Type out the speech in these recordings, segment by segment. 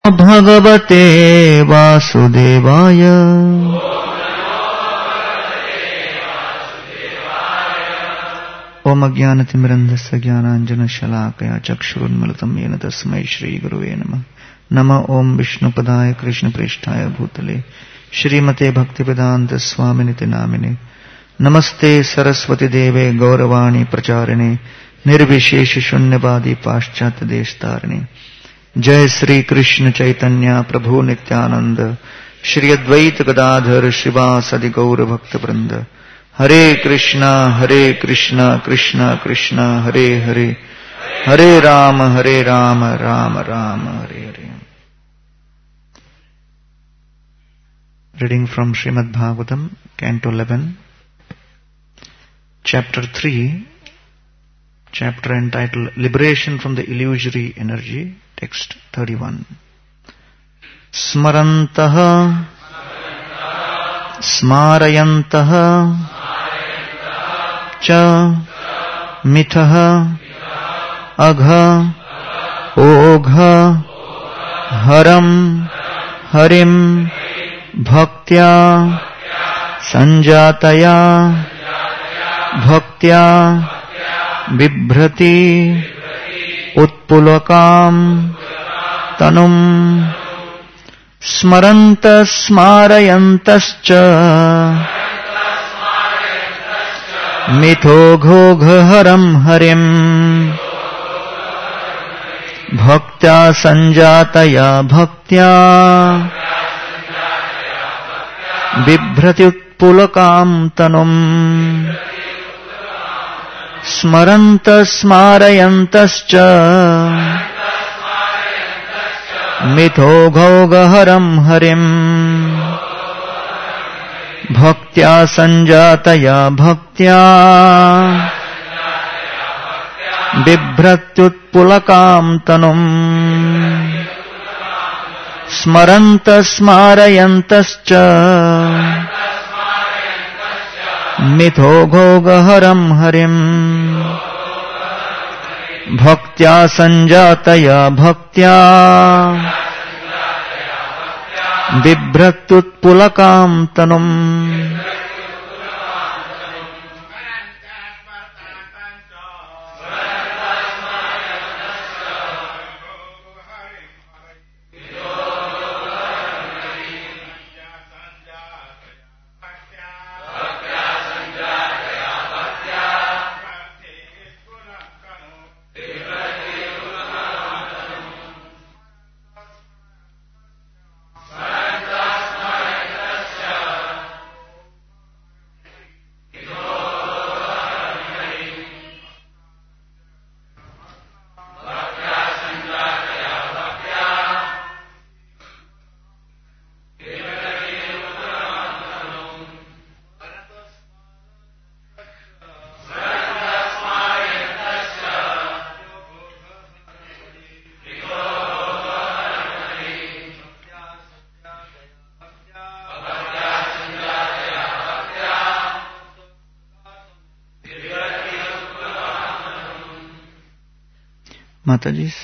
भगवते वासुदेवाय। ओम अज्ञानतिमिरन्धस्य ज्ञानाञ्जनशलाकया चक्षुरुन्मिलितं येन तस्मै श्रीगुरुवे नमः। नमः ओम विष्णुपदाय कृष्णप्रेष्ठाय भूतले श्रीमते भक्तिवेदान्त स्वामिनिति नामिने। नमस्ते सरस्वती देवे गौरवाणी प्रचारिणे निर्विशेष शून्यवादी पाश्चात्य देशतारिणे। जय श्री कृष्ण चैतन्य प्रभु नित्यानंद श्री अद्वैत गदाधर शिवासदि गौर भक्त वृंद। हरे कृष्णा कृष्णा कृष्णा हरे हरे, हरे Ram Ram Ram Hare Hare. Reading from Srimad Bhagavatam, Canto 11, Chapter 3, chapter entitled Liberation from the Illusory Energy, text 31. Smarantah Smarayantah Cha Mitah Agha Ogha Haram Harim Bhaktya Sanjataya Bhaktya Bibhrati Utpulakam Tanum Smarantas Smarayantascha Mitho Ghogharam Harim Bhaktya Sanjataya Bhaktya Bibhrati Utpulakam Tanum Smarantas Smarayantascha Mitho Ghogharam Harim Bhaktya Sanjataya Bhaktya Bibhratyutpulakam Tanum Smarantas Smarayantascha Mitho Ghogharam Harim Bhaktya Sanjataya Bhaktya Bibhratyutpulakam Tanum Mataji's.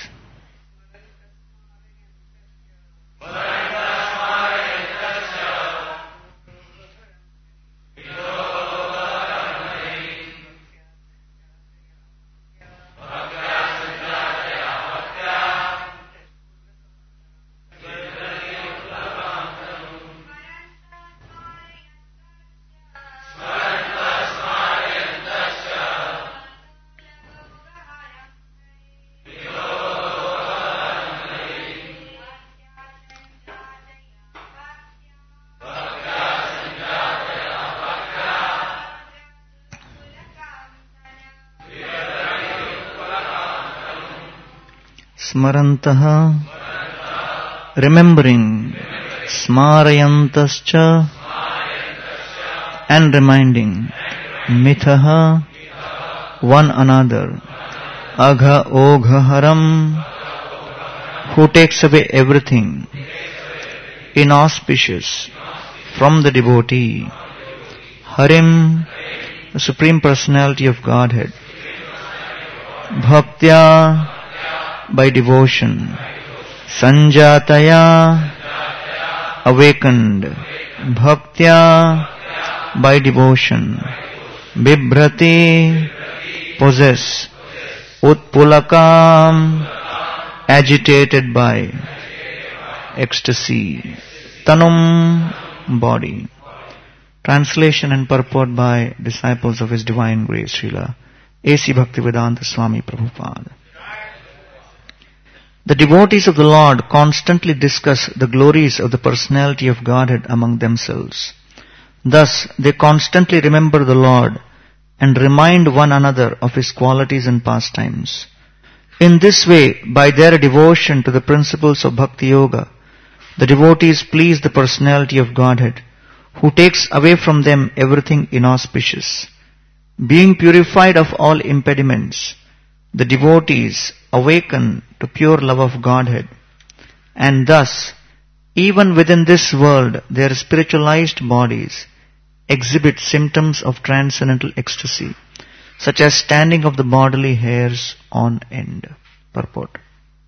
Smarantah, remembering, Smarayantascha, and reminding, Mitah, one another, Agha Ogha Haram, who takes away everything inauspicious from the devotee, Harim, the Supreme Personality of Godhead, Bhaktya, by devotion, Sanjataya, awakened. Bhaktya, by devotion. Bibhrati, possess. Utpulakam, agitated by ecstasy. Tanum, body. Translation and purport by disciples of His Divine Grace, Srila A.C. Bhaktivedanta Swami Prabhupada. The devotees of the Lord constantly discuss the glories of the personality of Godhead among themselves. Thus, they constantly remember the Lord and remind one another of His qualities and pastimes. In this way, by their devotion to the principles of Bhakti Yoga, the devotees please the personality of Godhead, who takes away from them everything inauspicious. Being purified of all impediments, the devotees awaken to pure love of Godhead, and thus, even within this world, their spiritualized bodies exhibit symptoms of transcendental ecstasy, such as standing of the bodily hairs on end. Purport.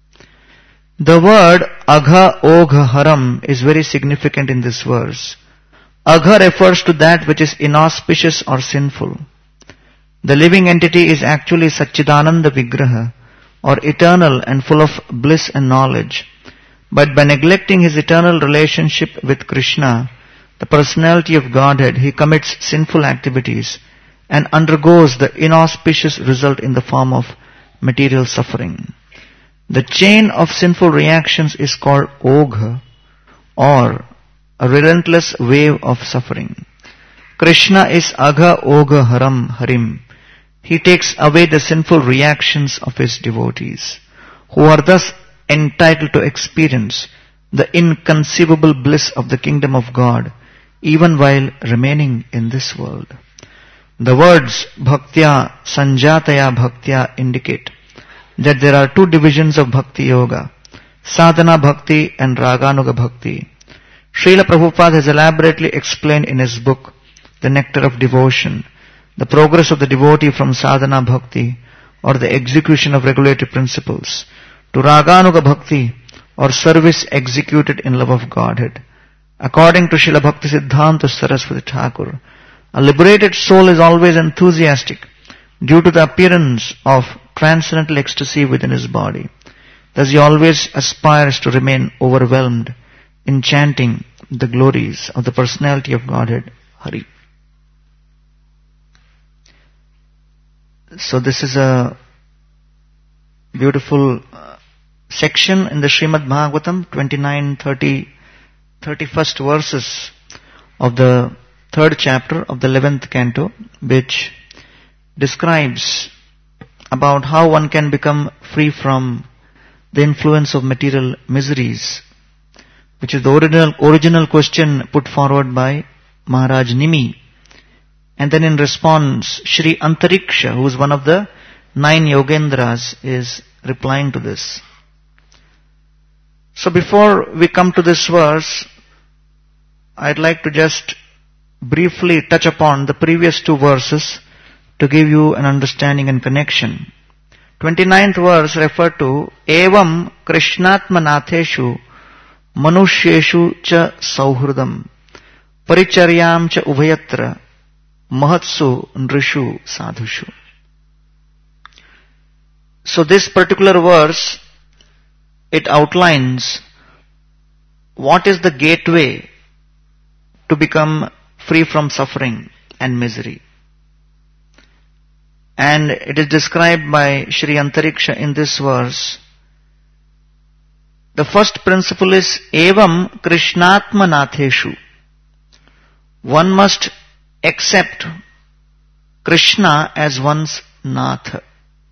The word Agha Ogha Haram is very significant in this verse. Agha refers to that which is inauspicious or sinful. The living entity is actually Satchidananda Vigraha, or eternal and full of bliss and knowledge. But by neglecting his eternal relationship with Krishna, the personality of Godhead, he commits sinful activities and undergoes the inauspicious result in the form of material suffering. The chain of sinful reactions is called Ogha, or a relentless wave of suffering. Krishna is Agha Ogha Harim. He takes away the sinful reactions of his devotees, who are thus entitled to experience the inconceivable bliss of the kingdom of God, even while remaining in this world. The words Bhaktya, Sanjataya Bhaktya indicate that there are two divisions of Bhakti Yoga, Sadhana Bhakti and Raganuga Bhakti. Srila Prabhupada has elaborately explained in his book, The Nectar of Devotion, the progress of the devotee from Sadhana Bhakti, or the execution of regulatory principles, to Raganuga Bhakti, or service executed in love of Godhead. According to Srila Bhaktisiddhanta Saraswati Thakur, a liberated soul is always enthusiastic due to the appearance of transcendental ecstasy within his body. Thus he always aspires to remain overwhelmed in chanting the glories of the personality of Godhead, Hari. So this is a beautiful section in the Srimad Bhagavatam, 29, 30, 31st verses of the 3rd chapter of the 11th canto, which describes about how one can become free from the influence of material miseries, which is the original question put forward by Maharaj Nimi. And then in response, Shri Antariksha, who is one of the 9 Yogendras, is replying to this. So before we come to this verse, I'd like to just briefly touch upon the previous 2 verses to give you an understanding and connection. 29th verse referred to Evam Krishnatmanatheshu Manushyeshu cha Sauhridam Paricharyam cha Ubhayatra Mahatsu Nrishu Sadhushu. So this particular verse, it outlines what is the gateway to become free from suffering and misery. And it is described by Shri Antariksha in this verse. The first principle is Evam Krishnatmanatheshu. One must accept Krishna as one's Nath.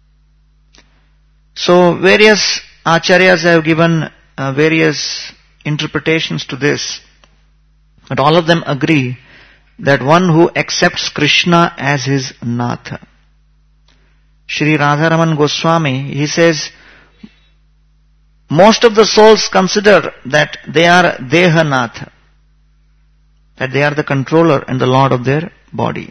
So various acharyas have given various interpretations to this, but all of them agree that one who accepts Krishna as his Nath. Shri Radharaman Goswami, he says, most of the souls consider that they are Dehanath, that they are the controller and the lord of their body.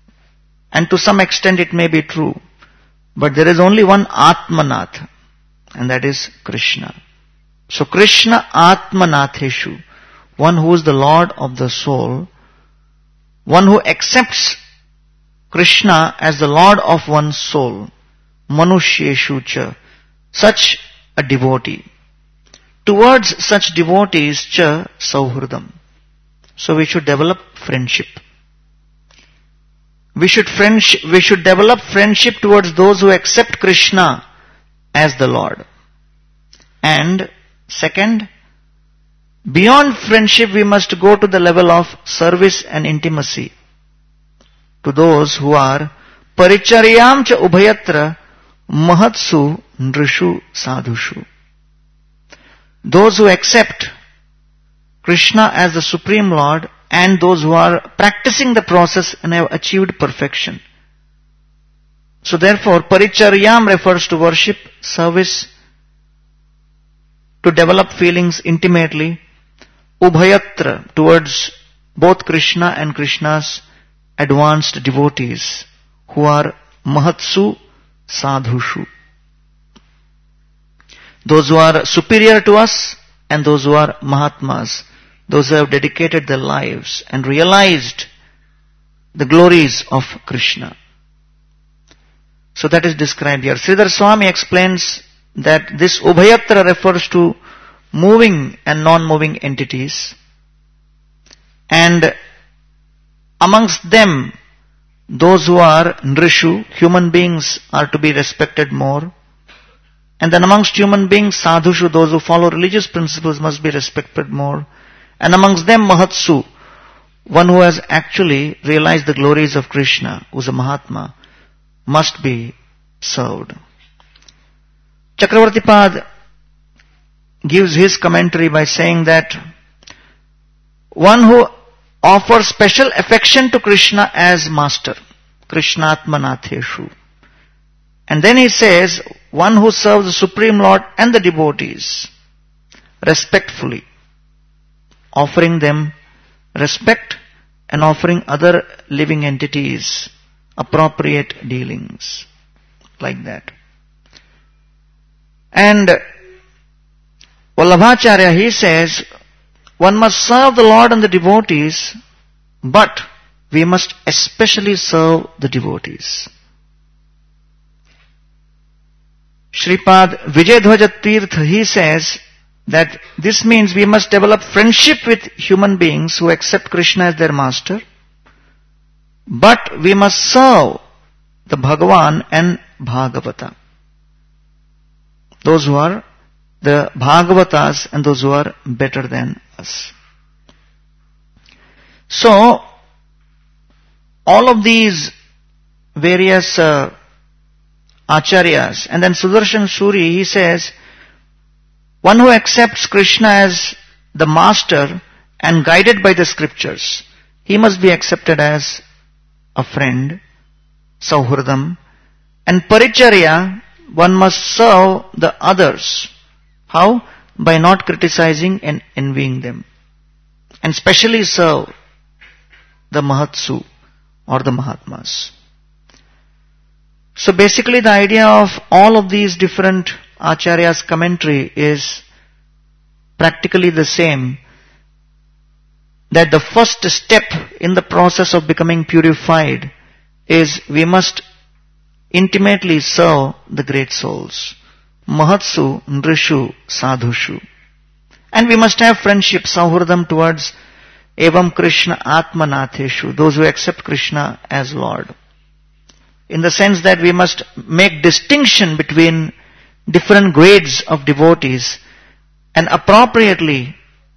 And to some extent it may be true, but there is only one Atmanath. and that is Krishna. So Krishna Atmanatheshu, one who is the Lord of the soul, one who accepts Krishna as the Lord of one's soul, Manushyeshu cha, such a devotee. Towards such devotees cha sauhridam. So we should develop friendship. We should develop friendship towards those who accept Krishna as the Lord. And second, beyond friendship we must go to the level of service and intimacy to those who are paricharyam cha ubhayatra mahatsu nrishu sadhushu. Those who accept Krishna as the Supreme Lord and those who are practicing the process and have achieved perfection. So therefore, paricharyam refers to worship, service, to develop feelings intimately, ubhayatra towards both Krishna and Krishna's advanced devotees who are mahatsu sadhushu. Those who are superior to us and those who are mahatmas, those who have dedicated their lives and realized the glories of Krishna. So that is described here. Sridhar Swami explains that this ubhayatra refers to moving and non-moving entities, and amongst them those who are nrishu, human beings, are to be respected more, and then amongst human beings sadhushu, those who follow religious principles, must be respected more, and amongst them mahatsu, one who has actually realized the glories of Krishna, who is a Mahatma, must be served. Chakravarti Pad gives his commentary by saying that one who offers special affection to Krishna as master, Krishnatmanatheshu. And then he says, one who serves the Supreme Lord and the devotees respectfully, offering them respect and offering other living entities appropriate dealings, like that. And Vallabhacharya, he says, one must serve the Lord and the devotees, but we must especially serve the devotees. Shripad Vijayadhwaja Tirtha, he says that this means we must develop friendship with human beings who accept Krishna as their master, but we must serve the Bhagavan and Bhagavata. Those who are the Bhagavatas and those who are better than us. So, all of these various acharyas, and then Sudarshan Suri, he says, one who accepts Krishna as the master and guided by the scriptures, he must be accepted as a friend, sauhridam, and paricharya, one must serve the others. How? By not criticizing and envying them. And specially serve the Mahatsu or the Mahatmas. So basically the idea of all of these different acharyas' commentary is practically the same. That the first step in the process of becoming purified is we must intimately serve the great souls. Mahatsu, Nrishu, Sadhushu. And we must have friendship, sauhridam towards Evam Krishna Atmanatheshu, those who accept Krishna as Lord. In the sense that we must make distinction between different grades of devotees and appropriately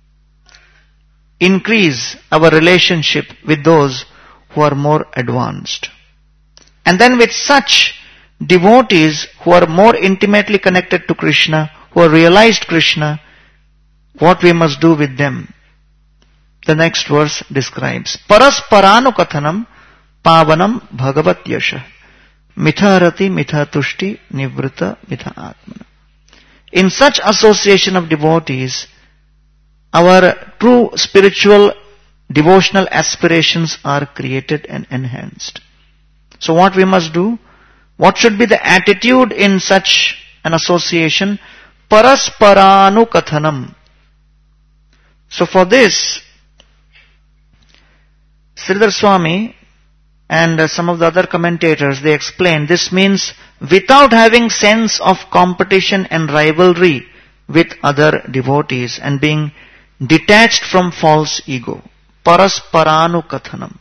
increase our relationship with those who are more advanced. And then with such devotees who are more intimately connected to Krishna, who have realized Krishna, what we must do with them. The next verse describes, Parasparanu kathanam pavanam bhagavat yasha mitharati mithatushti nivrita mitha atmana. In such association of devotees, our true spiritual devotional aspirations are created and enhanced. So what we must do? What should be the attitude in such an association, parasparanu kathanam. So for this, Sridhar Swami and some of the other commentators, they explain this means without having sense of competition and rivalry with other devotees and being detached from false ego. Parasparanu kathanam.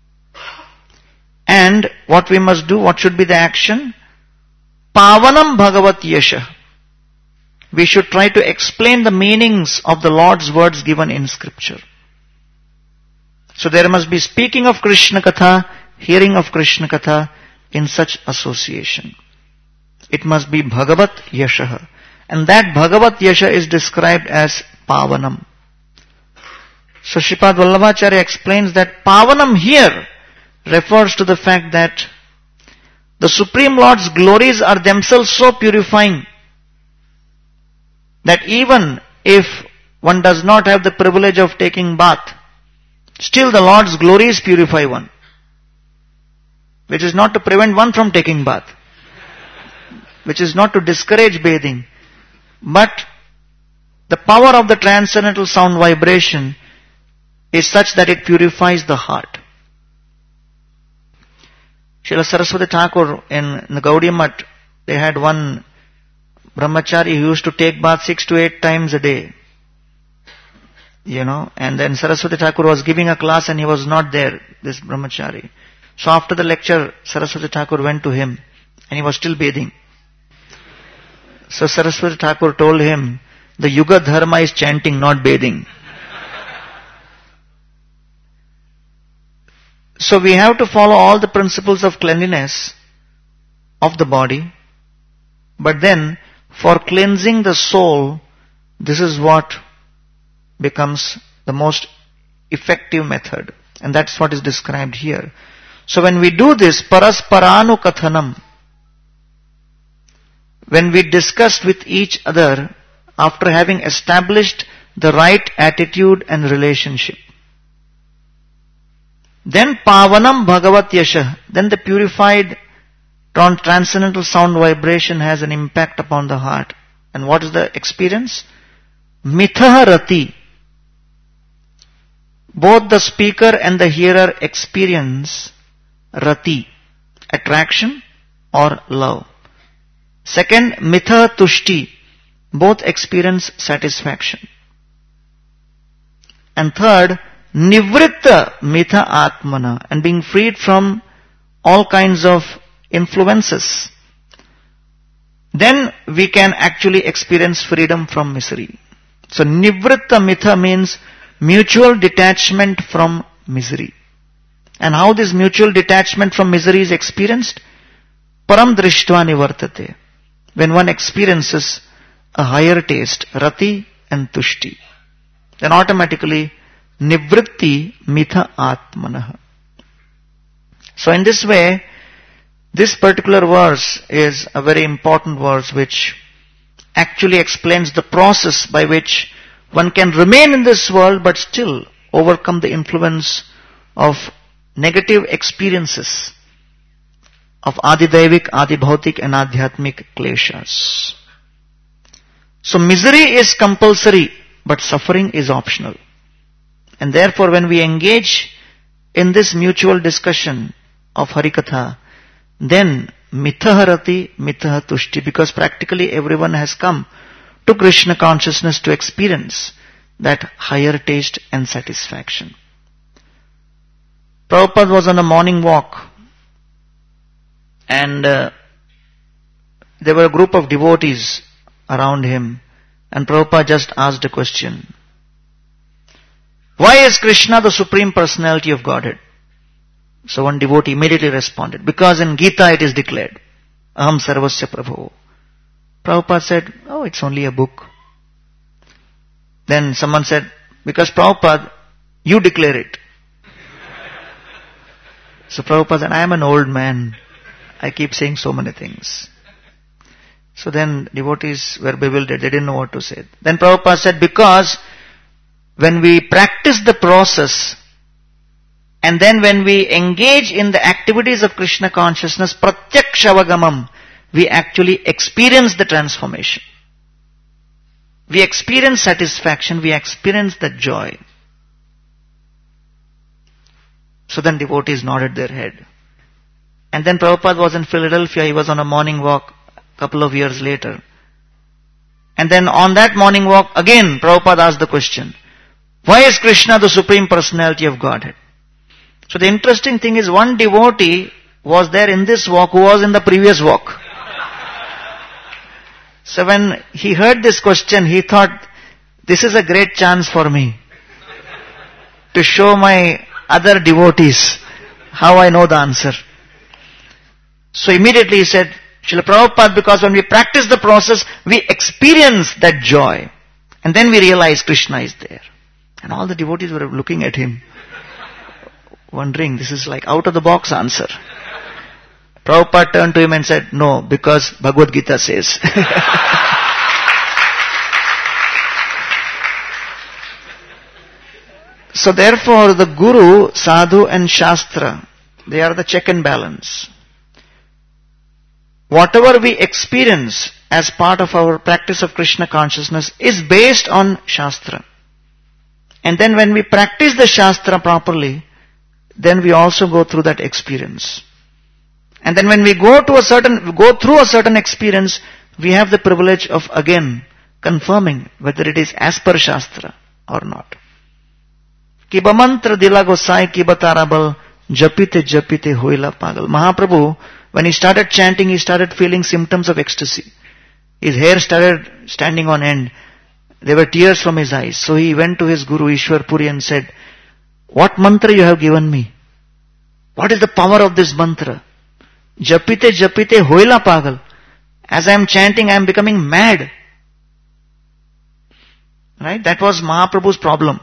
And what we must do, what should be the action? Pavanam bhagavat yasha. We should try to explain the meanings of the Lord's words given in scripture. So there must be speaking of Krishna Katha, hearing of Krishna Katha in such association. It must be Bhagavat Yashaha. And that Bhagavat Yasha is described as Pavanam. So Shripad Vallabhacharya explains that Pavanam here refers to the fact that the Supreme Lord's glories are themselves so purifying that even if one does not have the privilege of taking bath, still the Lord's glories purify one. Which is not to prevent one from taking bath. Which is not to discourage bathing. But the power of the transcendental sound vibration is such that it purifies the heart. Srila Saraswati Thakur in the Gaudiya Math, they had one brahmachari who used to take bath 6 to 8 times a day. And then Saraswati Thakur was giving a class and he was not there, this brahmachari. So after the lecture, Saraswati Thakur went to him and he was still bathing. So Saraswati Thakur told him, the Yuga Dharma is chanting, not bathing. So we have to follow all the principles of cleanliness of the body. But then, for cleansing the soul, this is what becomes the most effective method. And that's what is described here. So when we do this, parasparanu kathanam, when we discuss with each other after having established the right attitude and relationship, then pavanam bhagavat yasha, then the purified transcendental sound vibration has an impact upon the heart. And what is the experience? Mithaha rati. Both the speaker and the hearer experience rati, attraction or love. Second, mitha tushti, both experience satisfaction. And third, nivritta mitha atmana, and being freed from all kinds of influences. Then we can actually experience freedom from misery. So nivritta mitha means mutual detachment from misery. And how this mutual detachment from misery is experienced? Param drishtva nivartate. When one experiences a higher taste, rati and tushti, then automatically nivritti mitha atmanah. So in this way, this particular verse is a very important verse which actually explains the process by which one can remain in this world but still overcome the influence of negative experiences of Adidaivik, Adibhautik and Adhyatmik kleshas. So misery is compulsory, but suffering is optional. And therefore when we engage in this mutual discussion of Harikatha, then mithaharati, mitha tushti, because practically everyone has come to Krishna consciousness to experience that higher taste and satisfaction. Prabhupada was on a morning walk and there were a group of devotees around him, and Prabhupada just asked a question. Why is Krishna the Supreme Personality of Godhead? So one devotee immediately responded, because in Gita it is declared, Aham Sarvasya Prabhu. Prabhupada said, oh, it's only a book. Then someone said, because Prabhupada, you declare it. So Prabhupada said, I am an old man. I keep saying so many things. So then devotees were bewildered. They didn't know what to say. Then Prabhupada said, because when we practice the process and then when we engage in the activities of Krishna consciousness, pratyakshavagamam, we actually experience the transformation. We experience satisfaction, we experience that joy. So then devotees nodded their head. And then Prabhupada was in Philadelphia, he was on a morning walk a couple of years later. And then on that morning walk, again Prabhupada asked the question, why is Krishna the Supreme Personality of Godhead? So the interesting thing is, one devotee was there in this walk who was in the previous walk. So when he heard this question, he thought, this is a great chance for me to show my other devotees how I know the answer. So immediately he said, Srila Prabhupada, because when we practice the process, we experience that joy. And then we realize Krishna is there. And all the devotees were looking at him, wondering, this is like out of the box answer. Prabhupada turned to him and said, no, because Bhagavad Gita says. So therefore the Guru, Sadhu and Shastra, they are the check and balance. Whatever we experience as part of our practice of Krishna consciousness is based on Shastra. And then when we practice the Shastra properly, then we also go through that experience. And then when we go through a certain experience, we have the privilege of again confirming whether it is as per Shastra or not. Kiba mantra dila gosai kiba tarabal japite japite hoila pagal. Mahaprabhu, when he started chanting, he started feeling symptoms of ecstasy. His hair started standing on end. There were tears from his eyes. So he went to his Guru Ishwar Puri and said, what mantra you have given me? What is the power of this mantra? Japite japite hoila pagal. As I am chanting, I am becoming mad. Right? That was Mahaprabhu's problem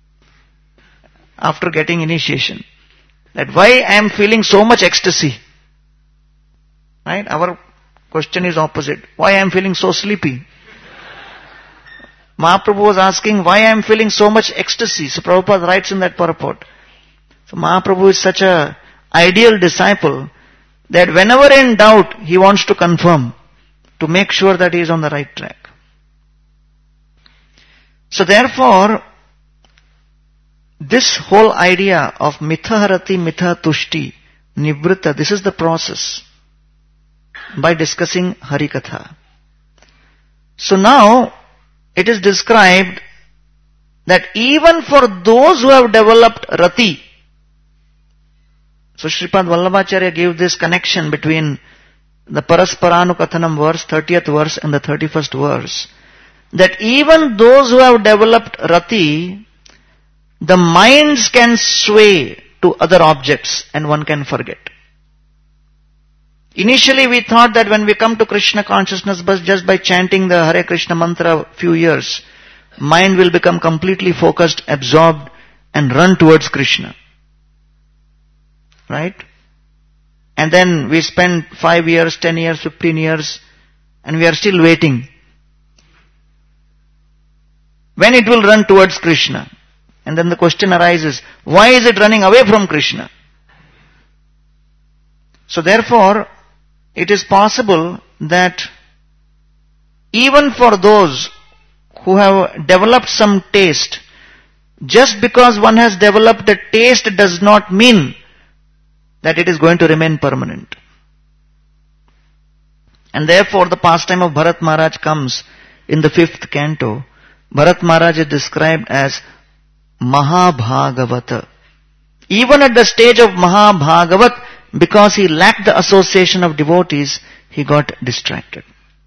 after getting initiation. That why I am feeling so much ecstasy. Right? Our question is opposite. Why I am feeling so sleepy? Mahaprabhu was asking why I am feeling so much ecstasy. So Prabhupada writes in that purport. So Mahaprabhu is such a ideal disciple that whenever in doubt, he wants to confirm to make sure that he is on the right track. So therefore, this whole idea of mithaharati mithatushti, nivrita, this is the process by discussing Harikatha. So now, it is described that even for those who have developed rati, so Sripad Vallabhacharya gave this connection between the Parasparanukathanam verse, 30th verse and the 31st verse, that even those who have developed rati, the minds can sway to other objects and one can forget. Initially we thought that when we come to Krishna consciousness, but just by chanting the Hare Krishna mantra a few years, mind will become completely focused, absorbed and run towards Krishna. Right? And then we spend 5 years, 10 years, 15 years and we are still waiting. When it will run towards Krishna? And then the question arises, why is it running away from Krishna? So therefore, it is possible that even for those who have developed some taste, just because one has developed a taste does not mean that it is going to remain permanent. And therefore the pastime of Bharat Maharaj comes in the 5th canto. Bharat Maharaj is described as Mahabhagavata. Even at the stage of Mahabhagavat, because he lacked the association of devotees, he got distracted.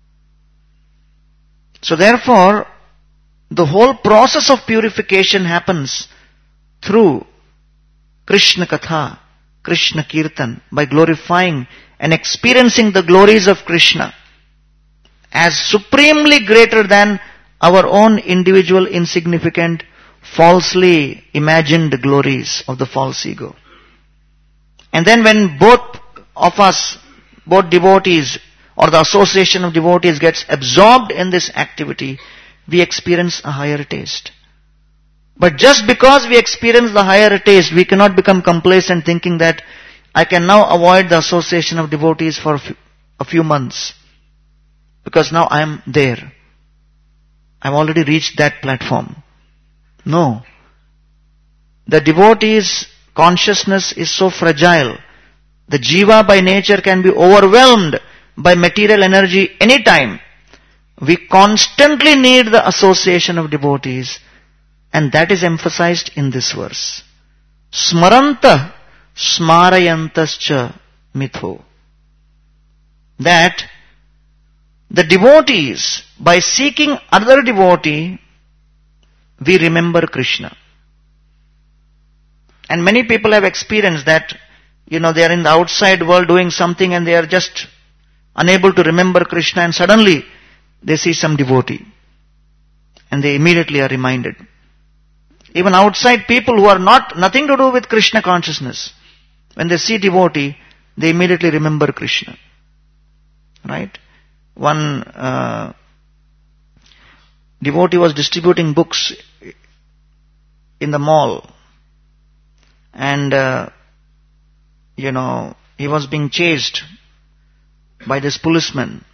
So therefore, the whole process of purification happens through Krishna Katha, Krishna Kirtan, by glorifying and experiencing the glories of Krishna as supremely greater than our own individual insignificant, falsely imagined glories of the false ego. And then when both of us, both devotees or the association of devotees gets absorbed in this activity, we experience a higher taste. But just because we experience the higher taste, we cannot become complacent thinking that I can now avoid the association of devotees for a few months, because now I am there. I've already reached that platform. No. The devotee's consciousness is so fragile. The jiva by nature can be overwhelmed by material energy anytime. We constantly need the association of devotees, and that is emphasized in this verse. Smaranta smarayantascha mitho. That the devotees, by seeking other devotee, we remember Krishna. And many people have experienced that, they are in the outside world doing something and they are just unable to remember Krishna, and suddenly they see some devotee and they immediately are reminded. Even outside people who are nothing to do with Krishna consciousness, when they see devotee, they immediately remember Krishna. Right? One devotee was distributing books in the mall, and he was being chased by this policeman,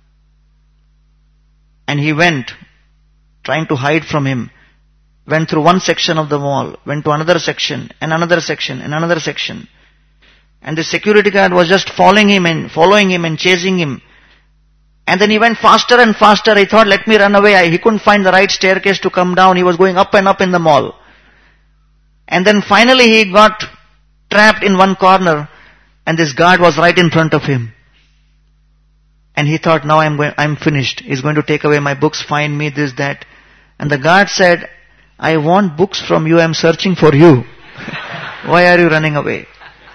and he went trying to hide from him, went through one section of the mall, went to another section and another section and another section, and the security guard was just following him and chasing him. And then he went faster and faster. He thought, let me run away. He couldn't find the right staircase to come down. He was going up and up in the mall. And then finally he got trapped in one corner, and this guard was right in front of him. And he thought, now I'm finished. He's going to take away my books, find me, this, that. And the guard said, I want books from you. I'm searching for you. Why are you running away?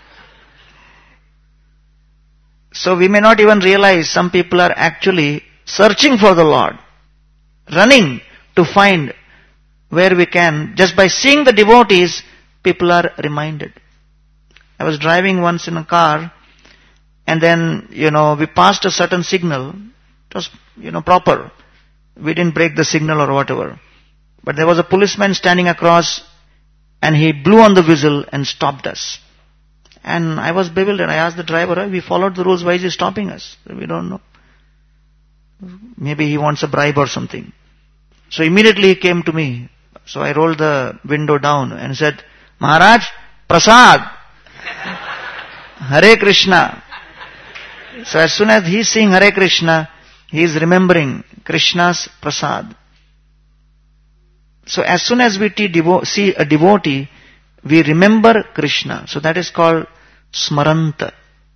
So we may not even realize some people are actually searching for the Lord, running to find where we can. Just by seeing the devotees, people are reminded. I was driving once in a car, and then, we passed a certain signal. It was, proper. We didn't break the signal or whatever. But there was a policeman standing across, and he blew on the whistle and stopped us. And I was bewildered. I asked the driver, we followed the rules, why is he stopping us? We don't know. Maybe he wants a bribe or something. So immediately he came to me. So I rolled the window down and said, Maharaj, Prasad, Hare Krishna. So as soon as he is saying Hare Krishna, he is remembering Krishna's Prasad. So as soon as we see a devotee, we remember Krishna. So that is called Smaranta.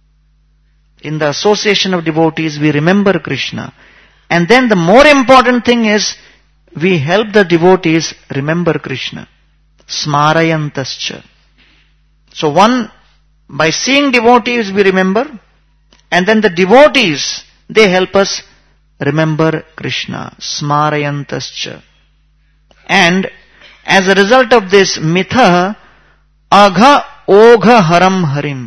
In the association of devotees, we remember Krishna. And then the more important thing is, we help the devotees remember Krishna. Smarayantascha. So by seeing devotees we remember, and then the devotees, they help us remember Krishna. Smarayantascha. And as a result of this, mitha agha ogha haram harim.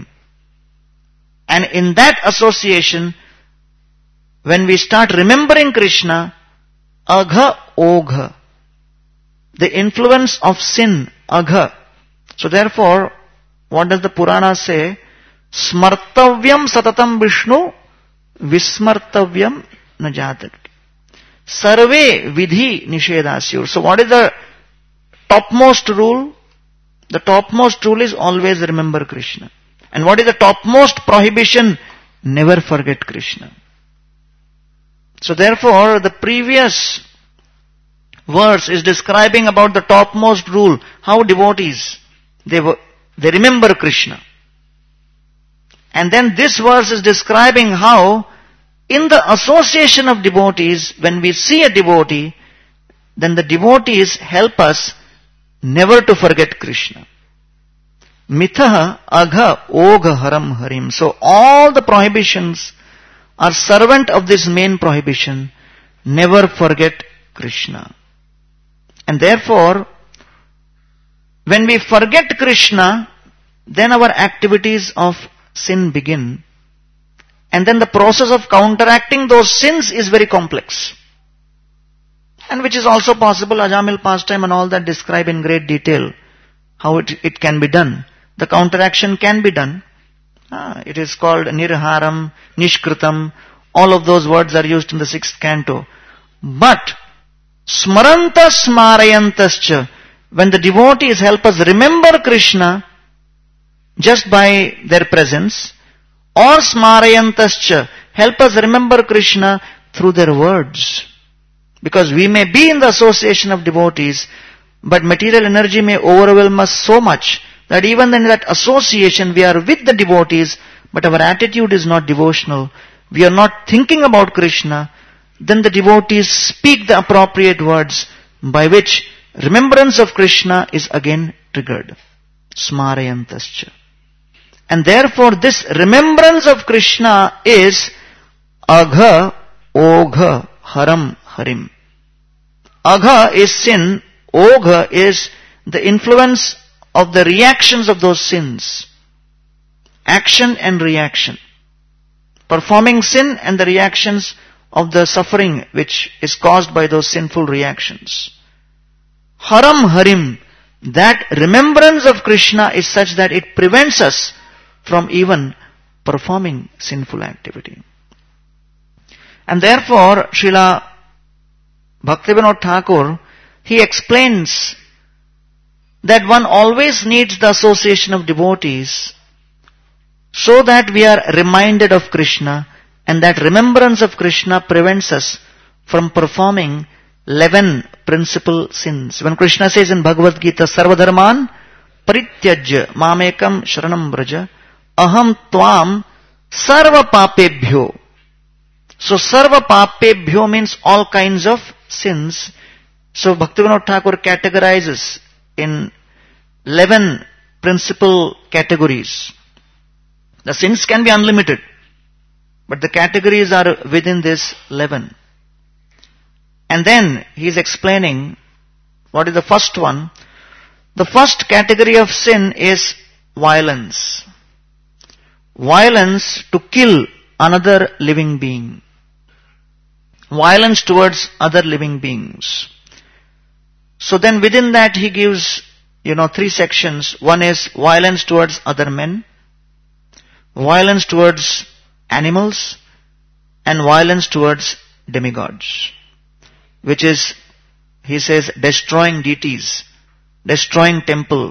And in that association, when we start remembering Krishna, agha ogha, the influence of sin, agha. So therefore, what does the Purana say? Smartavyam satatam Vishnu, vismartavyam najatat. Sarve vidhi nishedasyur. So what is the topmost rule? The topmost rule is always remember Krishna. And what is the topmost prohibition? Never forget Krishna. So therefore, the previous verse is describing about the topmost rule, how devotees, they remember Krishna. And then this verse is describing how in the association of devotees, when we see a devotee, then the devotees help us never to forget Krishna. Mitha agha ogha haram harim. So all the prohibitions are servant of this main prohibition, never forget Krishna. And therefore, when we forget Krishna, then our activities of sin begin. And then the process of counteracting those sins is very complex. And which is also possible, Ajamil pastime and all that describe in great detail how it can be done. The counteraction can be done. It is called Nirharam, Nishkritam. All of those words are used in the 6th canto. But Smaranta Smarayantascha, when the devotees help us remember Krishna just by their presence, or Smarayantascha, help us remember Krishna through their words. Because we may be in the association of devotees, but material energy may overwhelm us so much that even in that association we are with the devotees, but our attitude is not devotional. We are not thinking about Krishna. Then the devotees speak the appropriate words by which remembrance of Krishna is again triggered. Smarayantascha. And therefore this remembrance of Krishna is agha, ogha, haram, harim. Agha is sin, ogha is the influence of the reactions of those sins. Action and reaction. Performing sin and the reactions of the suffering which is caused by those sinful reactions. Haram harim, that remembrance of Krishna is such that it prevents us from even performing sinful activity. And therefore, Srila Bhaktivinoda Thakur, he explains that one always needs the association of devotees so that we are reminded of Krishna, and that remembrance of Krishna prevents us from performing 11 principal sins. When Krishna says in Bhagavad Gita, Sarvadharman Parityajya Mamekam Sharanam Braja Aham Tvam Sarva Papebhyo. So Sarva Papebhyo means all kinds of sins. So Bhaktivinoda Thakur categorizes in 11 principal categories. The sins can be unlimited, but the categories are within this 11. And then he is explaining what is the first one. The first category of sin is violence. Violence to kill another living being. Violence towards other living beings. So then within that he gives, 3 sections. One is violence towards other men, violence towards animals, and violence towards demigods. Which is, he says, destroying deities, destroying temple,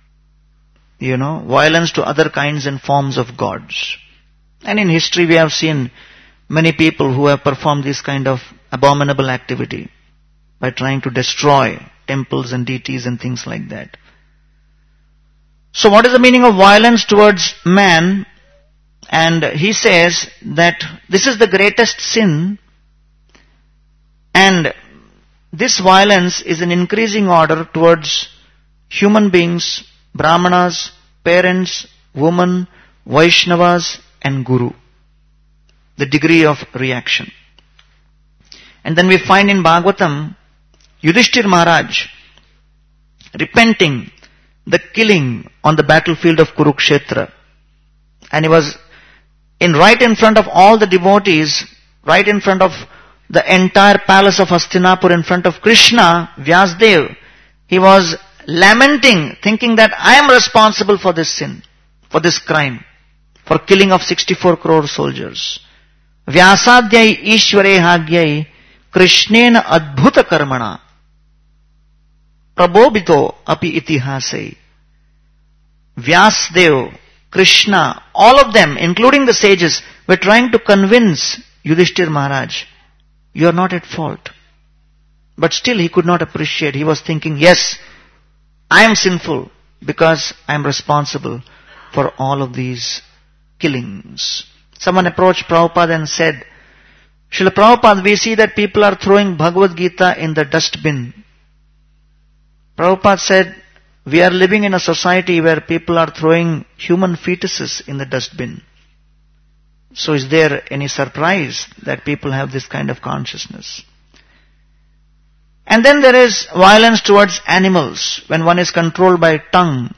violence to other kinds and forms of gods. And in history we have seen many people who have performed this kind of abominable activity by trying to destroy temples and deities and things like that. So what is the meaning of violence towards man? And he says that this is the greatest sin, and this violence is in increasing order towards human beings, brahmanas, parents, women, Vaishnavas and Guru. The degree of reaction. And then we find in Bhagavatam, Yudhishthir Maharaj repenting the killing on the battlefield of Kurukshetra. And he was right in front of all the devotees, right in front of the entire palace of Hastinapur, in front of Krishna, Vyasdev. He was lamenting, thinking that I am responsible for this sin, for this crime, for killing of 64 crore soldiers. Vyasadhyai Ishwarehagyai Krishnena Adbhuta Karmana Prabobito Api Itihasai. Vyasdev, Krishna, all of them, including the sages, were trying to convince Yudhishthir Maharaj, you are not at fault. But still he could not appreciate. He was thinking, yes, I am sinful because I am responsible for all of these killings. Someone approached Prabhupada and said, Srila Prabhupada, we see that people are throwing Bhagavad Gita in the dustbin. Prabhupada said, we are living in a society where people are throwing human fetuses in the dustbin. So is there any surprise that people have this kind of consciousness? And then there is violence towards animals, when one is controlled by tongue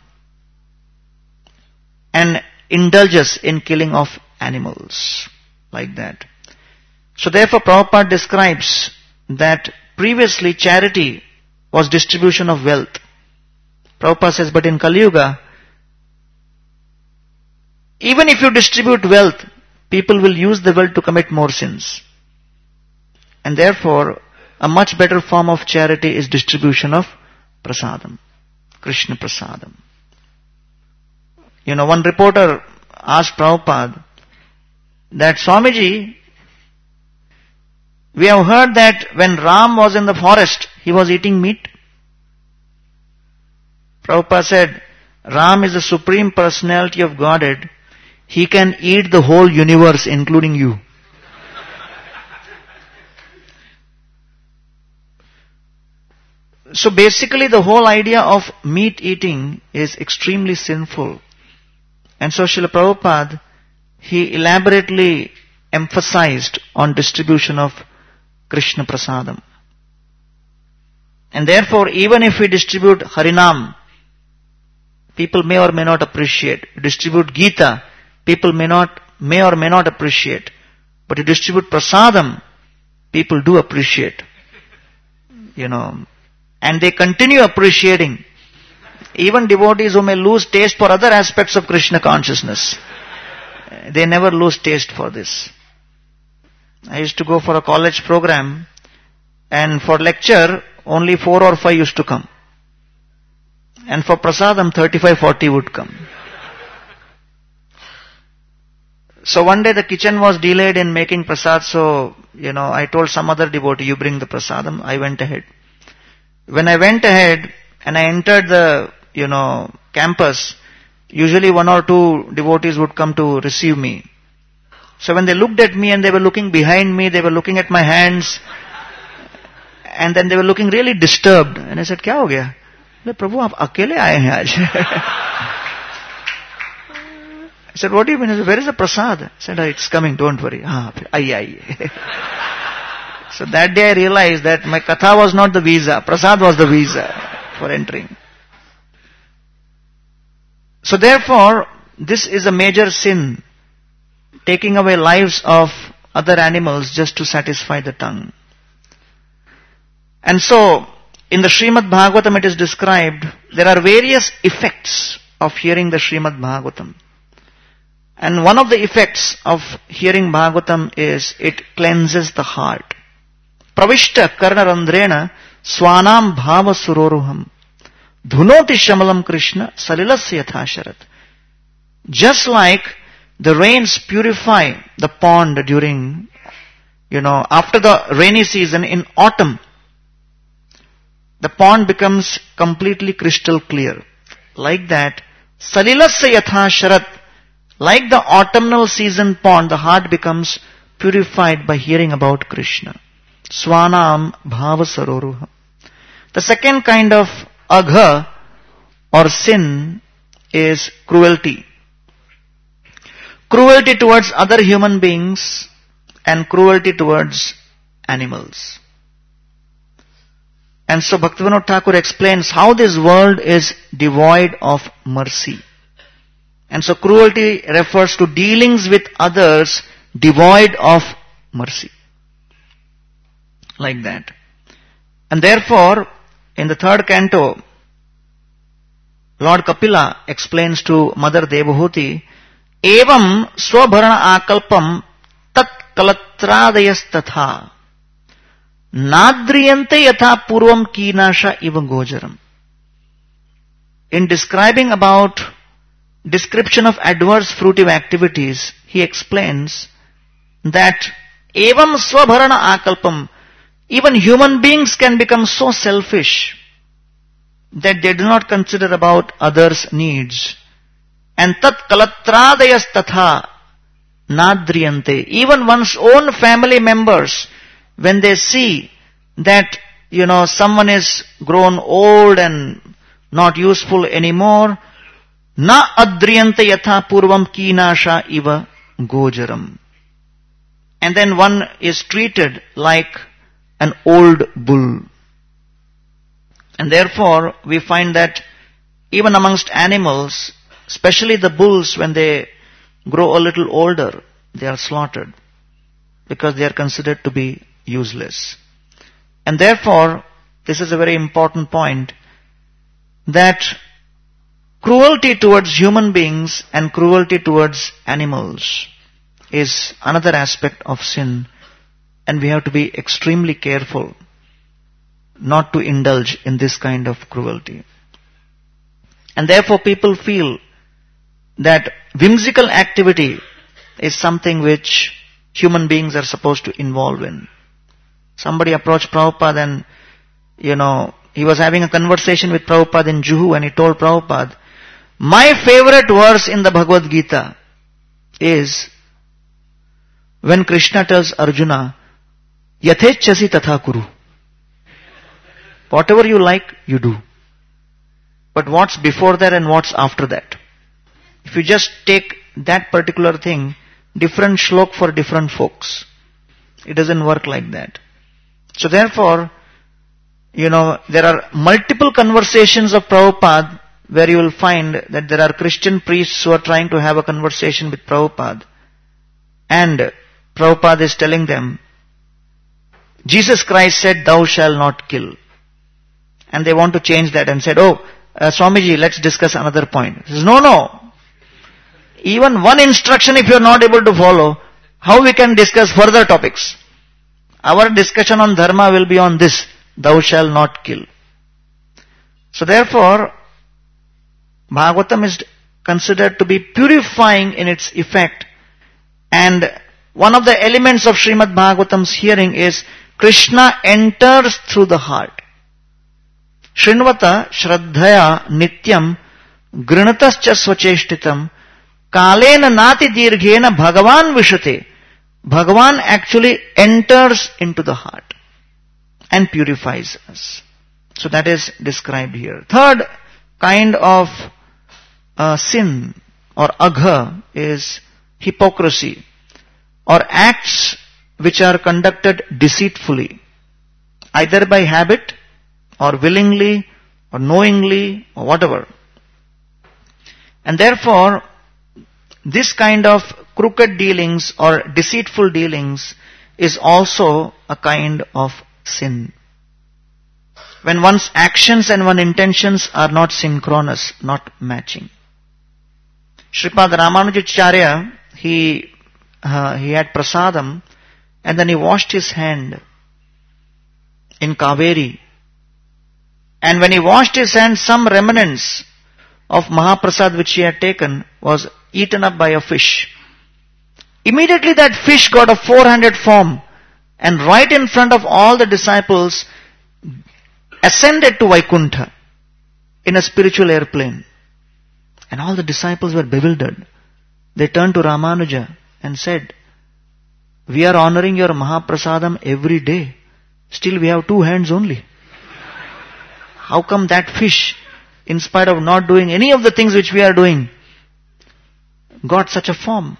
and indulges in killing of animals, like that. So therefore Prabhupada describes that previously charity was distribution of wealth. Prabhupada says, but in Kali Yuga, Even if you distribute wealth, people will use the wealth to commit more sins. And therefore, a much better form of charity is distribution of prasadam, Krishna prasadam. One reporter asked Prabhupada that, Swamiji, we have heard that when Ram was in the forest, he was eating meat. Prabhupada said, Ram is the Supreme Personality of Godhead. He can eat the whole universe, including you. So basically the whole idea of meat eating is extremely sinful. And so Srila Prabhupada, he elaborately emphasized on distribution of Krishna prasadam. And therefore, even if we distribute Harinam, people may or may not appreciate. You distribute Gita, people may or may not appreciate. But you distribute prasadam, people do appreciate. And they continue appreciating. Even devotees who may lose taste for other aspects of Krishna consciousness, they never lose taste for this. I used to go for a college program, and for lecture, only 4 or 5 used to come. And for prasadam, 35-40 would come. So one day the kitchen was delayed in making prasad, so, I told some other devotee, you bring the prasadam. I went ahead. When I went ahead and I entered the, campus, usually 1 or 2 devotees would come to receive me. So when they looked at me and they were looking behind me, they were looking at my hands, and then they were looking really disturbed. And I said, क्या हो गया? प्रभु आप अकेले आए हैं आज. I said, what do you mean? I said, where is the prasad? I said, it's coming, don't worry. Aiye. So that day I realized that my katha was not the visa, prasad was the visa for entering. So therefore, this is a major sin, taking away lives of other animals just to satisfy the tongue. And so, in the Srimad Bhagavatam it is described, there are various effects of hearing the Srimad Bhagavatam. And one of the effects of hearing Bhagavatam is it cleanses the heart. Pravishta karnarandrena swanam bhava suroruham dhunoti shamalam Krishna salilasya yathasharat. Just like the rains purify the pond during, after the rainy season in autumn, the pond becomes completely crystal clear. Like that, salilasya yathasharat, like the autumnal season pond, the heart becomes purified by hearing about Krishna. Swanam bhava saroruha. The second kind of agha or sin is cruelty. Cruelty towards other human beings and cruelty towards animals. And so Bhaktivinoda Thakur explains how this world is devoid of mercy. And so cruelty refers to dealings with others devoid of mercy. Like that. And therefore, in the 3rd canto, Lord Kapila explains to Mother Devahuti, Evam swabharana akalpam tat kalatradayas tatha nadriyante yatha purvam kinasha iva gojaram. In describing about description of adverse fruitive activities, he explains that evam swabharana akalpam, even human beings can become so selfish that they do not consider about others' needs. And tat kalatradayas tatha nadriyante. Even one's own family members, when they see that, someone is grown old and not useful anymore, na adriyante yatha purvam kinasha iva gojaram. And then one is treated like an old bull. And therefore, we find that even amongst animals, especially the bulls, when they grow a little older, they are slaughtered because they are considered to be useless. And therefore, this is a very important point, that cruelty towards human beings and cruelty towards animals is another aspect of sin, and we have to be extremely careful not to indulge in this kind of cruelty. And therefore people feel that whimsical activity is something which human beings are supposed to involve in. Somebody approached Prabhupada and, he was having a conversation with Prabhupada in Juhu, and he told Prabhupada, my favorite verse in the Bhagavad Gita is when Krishna tells Arjuna, Yathechasi tatha kuru. Whatever you like, you do. But what's before that and what's after that? If you just take that particular thing, different shlok for different folks. It doesn't work like that. So therefore, there are multiple conversations of Prabhupada where you will find that there are Christian priests who are trying to have a conversation with Prabhupada. And Prabhupada is telling them, Jesus Christ said, thou shalt not kill. And they want to change that and said, Swamiji, let's discuss another point. He says, no. Even one instruction if you are not able to follow, how we can discuss further topics? Our discussion on dharma will be on this, thou shalt not kill. So therefore, Bhagavatam is considered to be purifying in its effect, and one of the elements of Srimad Bhagavatam's hearing is Krishna enters through the heart. Shrinvata Shraddhaya Nityam Grinatascha Svacheshtitam Kalena Nati Dirghena Bhagavan Vishate. Bhagavan actually enters into the heart and purifies us. So that is described here. Third kind of sin or agha is hypocrisy, or acts which are conducted deceitfully, either by habit or willingly or knowingly or whatever. And therefore, this kind of crooked dealings or deceitful dealings is also a kind of sin. When one's actions and one's intentions are not synchronous, not matching. Sripad Ramanujacharya, he had prasadam, and then he washed his hand in Kaveri. And when he washed his hand, some remnants of Mahaprasad which he had taken was eaten up by a fish. Immediately that fish got a 400 form, and right in front of all the disciples ascended to Vaikuntha in a spiritual airplane. And all the disciples were bewildered. They turned to Ramanuja and said, we are honoring your Mahaprasadam every day. Still we have 2 hands only. How come that fish, in spite of not doing any of the things which we are doing, got such a form?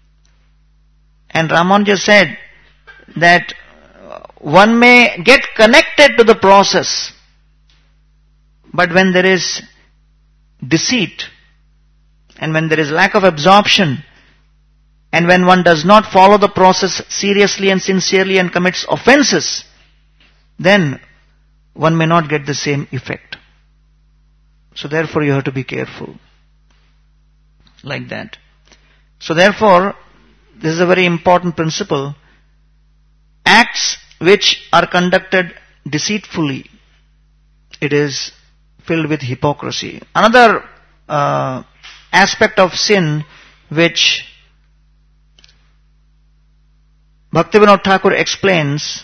And Ramanuja said that one may get connected to the process, but when there is deceit, and when there is lack of absorption, and when one does not follow the process seriously and sincerely and commits offenses, then one may not get the same effect. So therefore you have to be careful. Like that. So therefore, this is a very important principle. Acts which are conducted deceitfully, it is filled with hypocrisy. Another aspect of sin which Bhaktivinoda Thakur explains,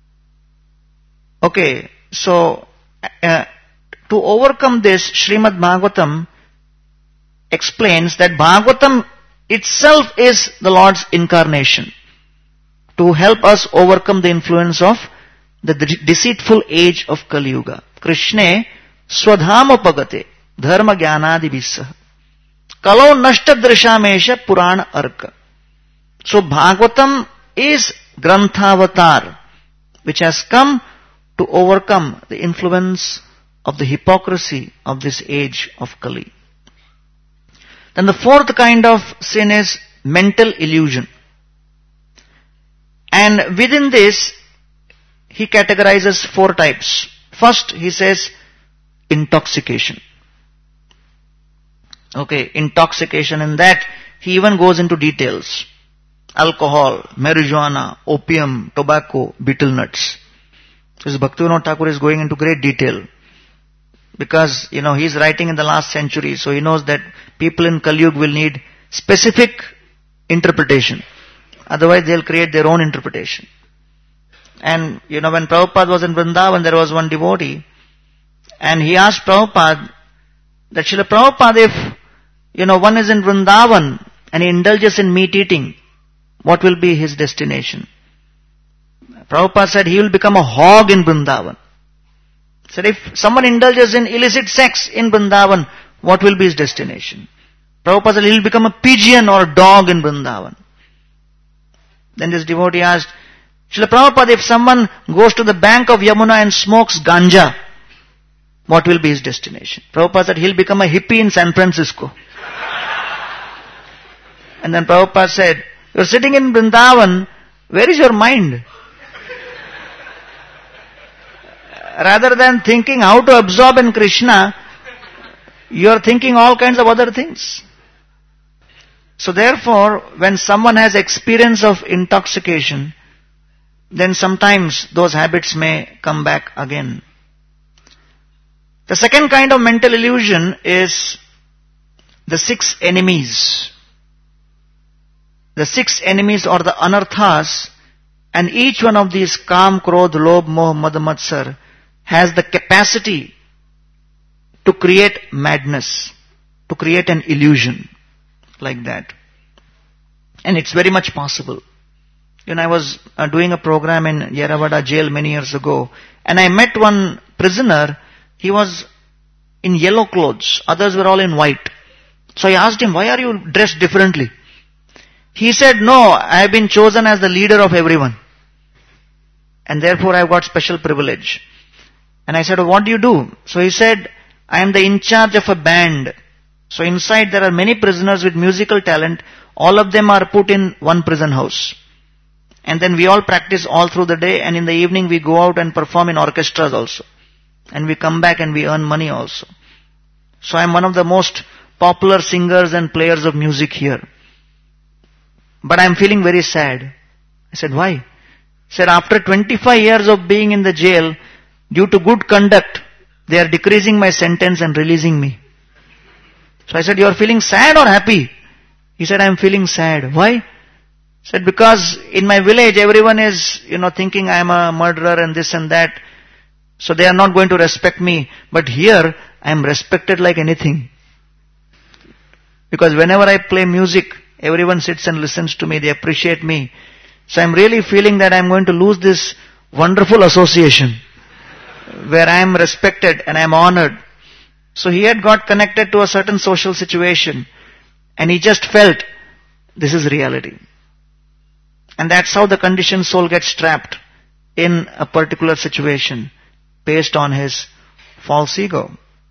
so to overcome this, Srimad Bhagavatam explains that Bhagavatam itself is the Lord's incarnation to help us overcome the influence of the deceitful age of Kali Yuga. Krishne swadhamapagate dharma jnanadi visah kalau nashta drishamesha purana arka. So Bhagavatam is Grantha-avatar, which has come to overcome the influence of the hypocrisy of this age of Kali. Then the fourth kind of sin is mental illusion. And within this, he categorizes 4 types. First, he says intoxication. Okay, intoxication, and that he even goes into details. Alcohol, marijuana, opium, tobacco, betel nuts. So Bhaktivinoda Thakur is going into great detail. Because, he's writing in the last century, so he knows that people in Kali Yuga will need specific interpretation. Otherwise they'll create their own interpretation. And, when Prabhupada was in Vrindavan, there was one devotee, and he asked Prabhupada, that Srila Prabhupada, if, one is in Vrindavan, and he indulges in meat eating, what will be his destination? Prabhupada said he will become a hog in Vrindavan. He said if someone indulges in illicit sex in Vrindavan, what will be his destination? Prabhupada said he will become a pigeon or a dog in Vrindavan. Then this devotee asked, Srila Prabhupada, if someone goes to the bank of Yamuna and smokes ganja, what will be his destination? Prabhupada said he'll become a hippie in San Francisco. And then Prabhupada said, you're sitting in Vrindavan, where is your mind? Rather than thinking how to absorb in Krishna, you are thinking all kinds of other things. So therefore, when someone has experience of intoxication, then sometimes those habits may come back again. The second kind of mental illusion is the 6 enemies. The 6 enemies or the anarthas, and each one of these Kam, Krodh, Lobh, Moh, Mad, Matsar has the capacity to create madness, to create an illusion like that. And it's very much possible. I was doing a program in Yeravada jail many years ago, and I met one prisoner. He was in yellow clothes, others were all in white. So I asked him, why are you dressed differently? He said, no, I have been chosen as the leader of everyone. And therefore I have got special privilege. And I said, what do you do? So he said, I am the in charge of a band. So inside there are many prisoners with musical talent. All of them are put in one prison house. And then we all practice all through the day, and in the evening we go out and perform in orchestras also. And we come back and we earn money also. So I am one of the most popular singers and players of music here. But I am feeling very sad. I said, why? He said, after 25 years of being in the jail, due to good conduct, they are decreasing my sentence and releasing me. So I said, you are feeling sad or happy? He said, I am feeling sad. Why? He said, because in my village everyone is, thinking I am a murderer and this and that. So they are not going to respect me. But here, I am respected like anything. Because whenever I play music, everyone sits and listens to me. They appreciate me. So I am really feeling that I am going to lose this wonderful association where I am respected and I am honored. So he had got connected to a certain social situation, and he just felt this is reality. And that's how the conditioned soul gets trapped in a particular situation based on his false ego.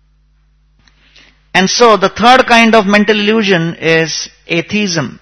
And so the third kind of mental illusion is atheism.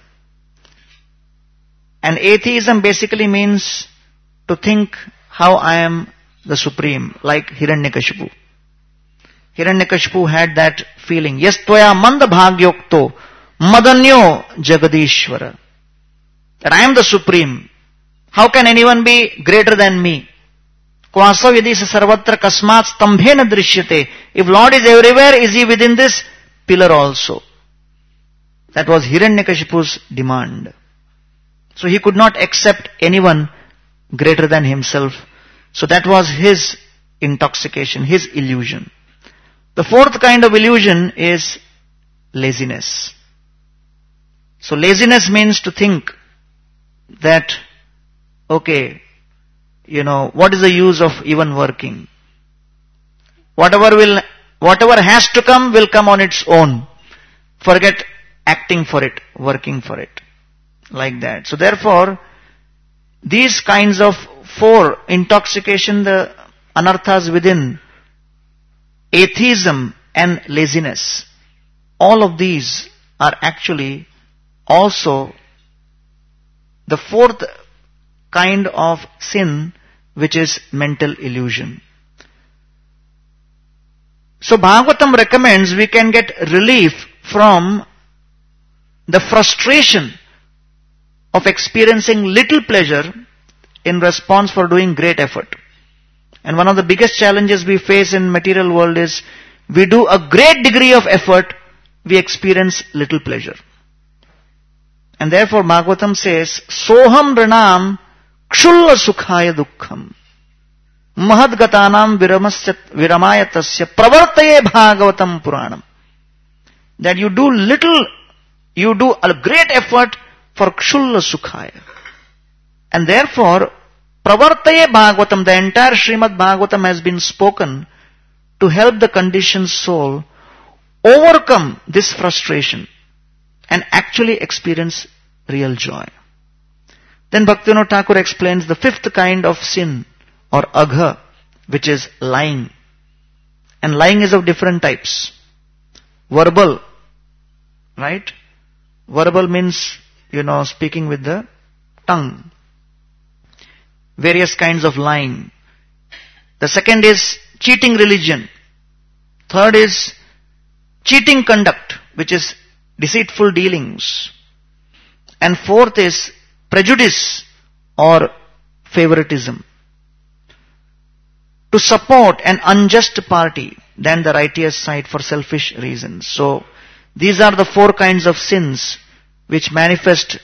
And atheism basically means to think how I am the supreme, like Hiranyakashipu. Hiranyakashipu had that feeling, yes tvaya manda bhagyokto madanyo jagadishvara. That I am the supreme. How can anyone be greater than me? Kvasav yadi sarvatra kasmat stambhena drishyate. If Lord is everywhere, is he within this pillar also? That was Hiranyakashipu's demand. So he could not accept anyone greater than himself. So that was his intoxication, his illusion. The fourth kind of illusion is laziness. So laziness means to think that, okay, what is the use of even working? Whatever has to come will come on its own. Forget acting for it, working for it. Like that. So therefore, these kinds of 4 intoxication, the anarthas within, atheism and laziness, all of these are actually also the 4th kind of sin, which is mental illusion. So Bhagavatam recommends we can get relief from the frustration of experiencing little pleasure in response for doing great effort. And one of the biggest challenges we face in material world is we do a great degree of effort, we experience little pleasure. And therefore Bhagavatam says, Soham Ranam Kshulla Sukhaya Dukkham Mahadgatanam Viramayatasya Pravartaye Bhagavatam Puranam. That you do a great effort for Kshulla Sukhaya. And therefore, Pravartaye Bhagavatam, the entire Srimad Bhagavatam has been spoken to help the conditioned soul overcome this frustration and actually experience real joy. Then Bhaktivinoda Thakur explains the fifth kind of sin or agha, which is lying. And lying is of different types. Verbal, right? Verbal means, speaking with the tongue. Various kinds of lying. The second is cheating religion. Third is cheating conduct, which is deceitful dealings. And fourth is prejudice or favoritism. To support an unjust party than the righteous side for selfish reasons. So, these are the four kinds of sins which manifest,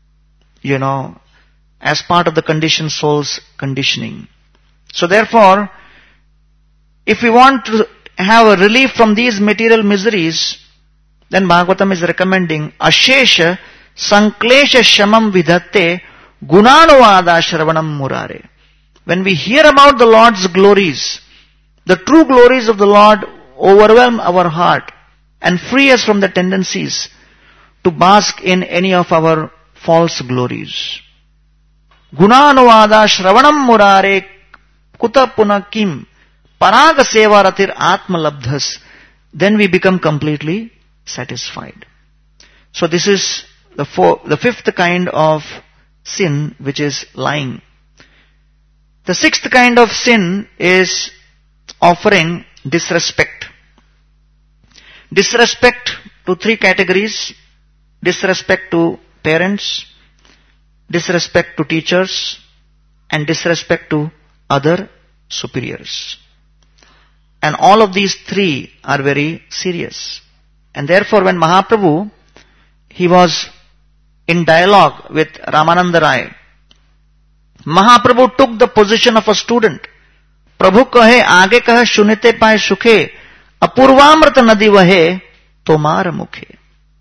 as part of the conditioned soul's conditioning. So therefore, if we want to have a relief from these material miseries, then Bhagavatam is recommending Ashesha Sanklesha Shamam Vidhatte Gunanuvada Shravanam Murare. When we hear about the Lord's glories, the true glories of the Lord overwhelm our heart and free us from the tendencies to bask in any of our false glories. Gunanuvada Shravanam Murare Kuta Punakim Paraga Sevaratir Atma Labdhas. Then we become completely satisfied. So this is the fifth kind of sin, which is lying. The sixth kind of sin is offering disrespect. Disrespect to three categories. Disrespect to parents, disrespect to teachers, and disrespect to other superiors. And all of these three are very serious. And therefore when Mahaprabhu, he was in dialogue with Ramananda Rai, Mahaprabhu took the position of a student. Prabhu kahe aage kah shunite paye sukhe, apurvamrita nadi vahe tomar mukhe.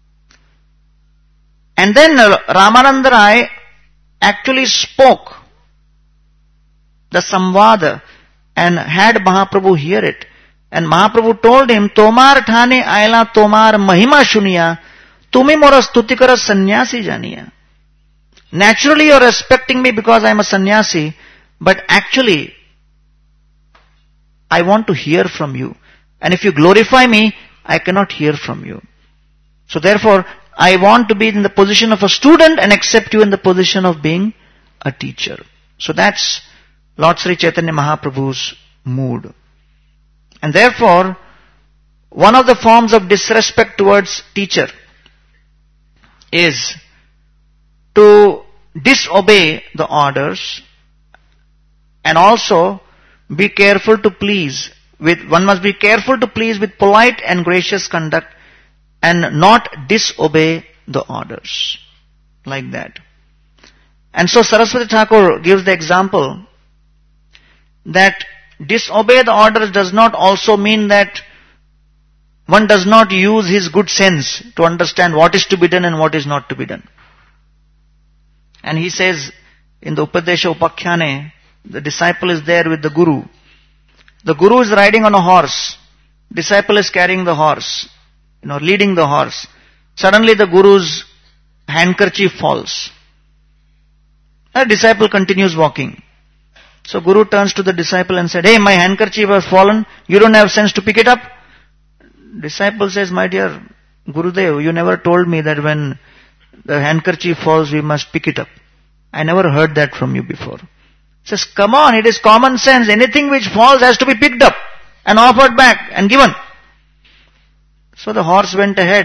And then Ramananda Rai actually spoke the samvada and had Mahaprabhu hear it. And Mahaprabhu told him, Tomar thane aila tomar mahima shuniya, tumi mora stutikara sannyasi janiya. Naturally you are respecting me because I am a sannyasi, but actually I want to hear from you. And if you glorify me, I cannot hear from you. So therefore, I want to be in the position of a student and accept you in the position of being a teacher. So that's Lord Sri Chaitanya Mahaprabhu's mood. And therefore, one of the forms of disrespect towards teacher is to disobey the orders and also be careful to please one must be careful to please with polite and gracious conduct and not disobey the orders. Like that. And so Saraswati Thakur gives the example that disobey the orders does not also mean that one does not use his good sense to understand what is to be done and what is not to be done. And he says in the Upadesha Upakhyane, the disciple is there with the Guru. The Guru is riding on a horse. Disciple is carrying the horse, leading the horse. Suddenly the Guru's handkerchief falls. The disciple continues walking. So Guru turns to the disciple and said, hey, my handkerchief has fallen. You don't have sense to pick it up? Disciple says, my dear Gurudev, you never told me that when the handkerchief falls, we must pick it up. I never heard that from you before. He says, come on, it is common sense. Anything which falls has to be picked up and offered back and given. So the horse went ahead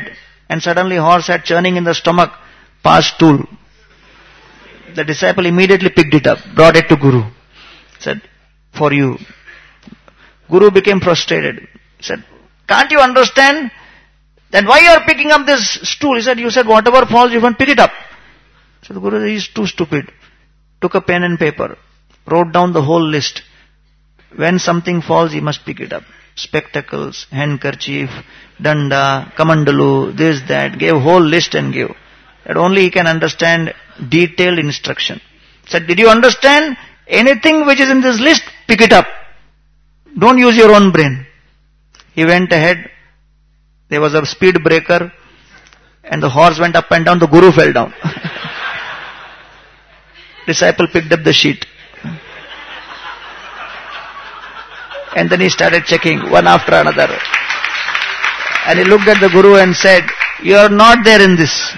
and suddenly horse had churning in the stomach, passed stool. The disciple immediately picked it up, brought it to Guru. Said, for you. Guru became frustrated. He said, can't you understand that why you are picking up this stool? He said, you said whatever falls you can pick it up. So the Guru is too stupid. Took a pen and paper, wrote down the whole list. When something falls, he must pick it up. Spectacles, handkerchief, danda, kamandalu, this, that, gave whole list and gave. That only he can understand detailed instruction. Said, did you understand? Anything which is in this list, pick it up. Don't use your own brain. He went ahead. There was a speed breaker and the horse went up and down. The Guru fell down. Disciple picked up the sheet. And then he started checking one after another. And he looked at the Guru and said, you are not there in this.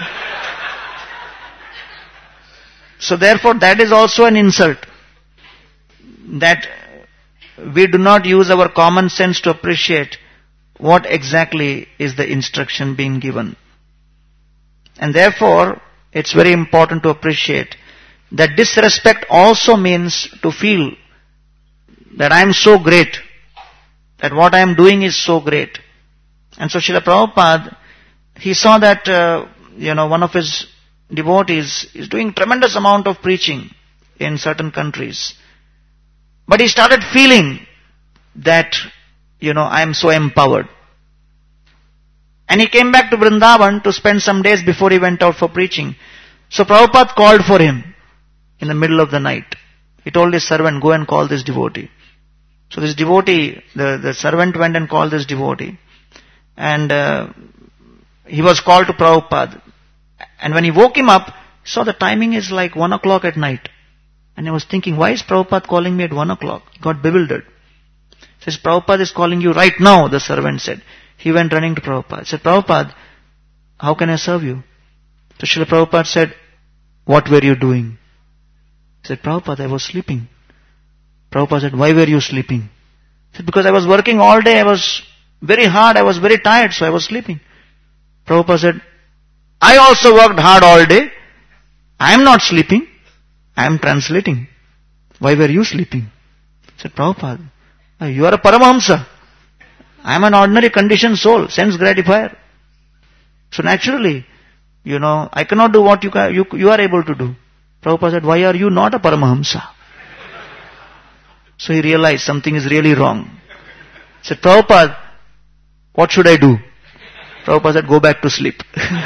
So therefore that is also an insult. That we do not use our common sense to appreciate what exactly is the instruction being given. And therefore it's very important to appreciate that disrespect also means to feel that I am so great, that what I am doing is so great. And so Srila Prabhupada, he saw that, one of his devotees is doing tremendous amount of preaching in certain countries. But he started feeling that, I am so empowered. And he came back to Vrindavan to spend some days before he went out for preaching. So Prabhupada called for him in the middle of the night. He told his servant, go and call this devotee. So this devotee, the servant went and called this devotee. And he was called to Prabhupada. And when he woke him up, he saw the timing is like 1 o'clock at night. And he was thinking, why is Prabhupada calling me at 1 o'clock? He got bewildered. He says, Prabhupada is calling you right now, the servant said. He went running to Prabhupada. He said, Prabhupada, how can I serve you? So Srila Prabhupada said, what were you doing? He said, Prabhupada, I was sleeping. Prabhupada said, why were you sleeping? He said, because I was working all day, I was very hard, I was very tired, so I was sleeping. Prabhupada said, I also worked hard all day. I am not sleeping. I am translating. Why were you sleeping? He said, Prabhupada, you are a Paramahamsa. I am an ordinary conditioned soul, sense gratifier. So naturally, I cannot do what you are able to do. Prabhupada said, why are you not a Paramahamsa? So he realized something is really wrong. He said, Prabhupada, what should I do? Prabhupada said, go back to sleep.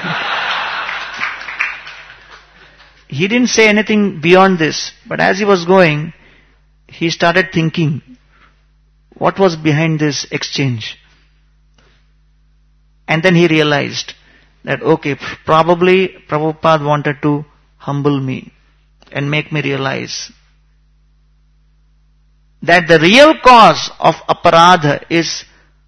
He didn't say anything beyond this, but as he was going, he started thinking, what was behind this exchange? And then he realized that, okay, probably Prabhupada wanted to humble me and make me realize that the real cause of aparadha is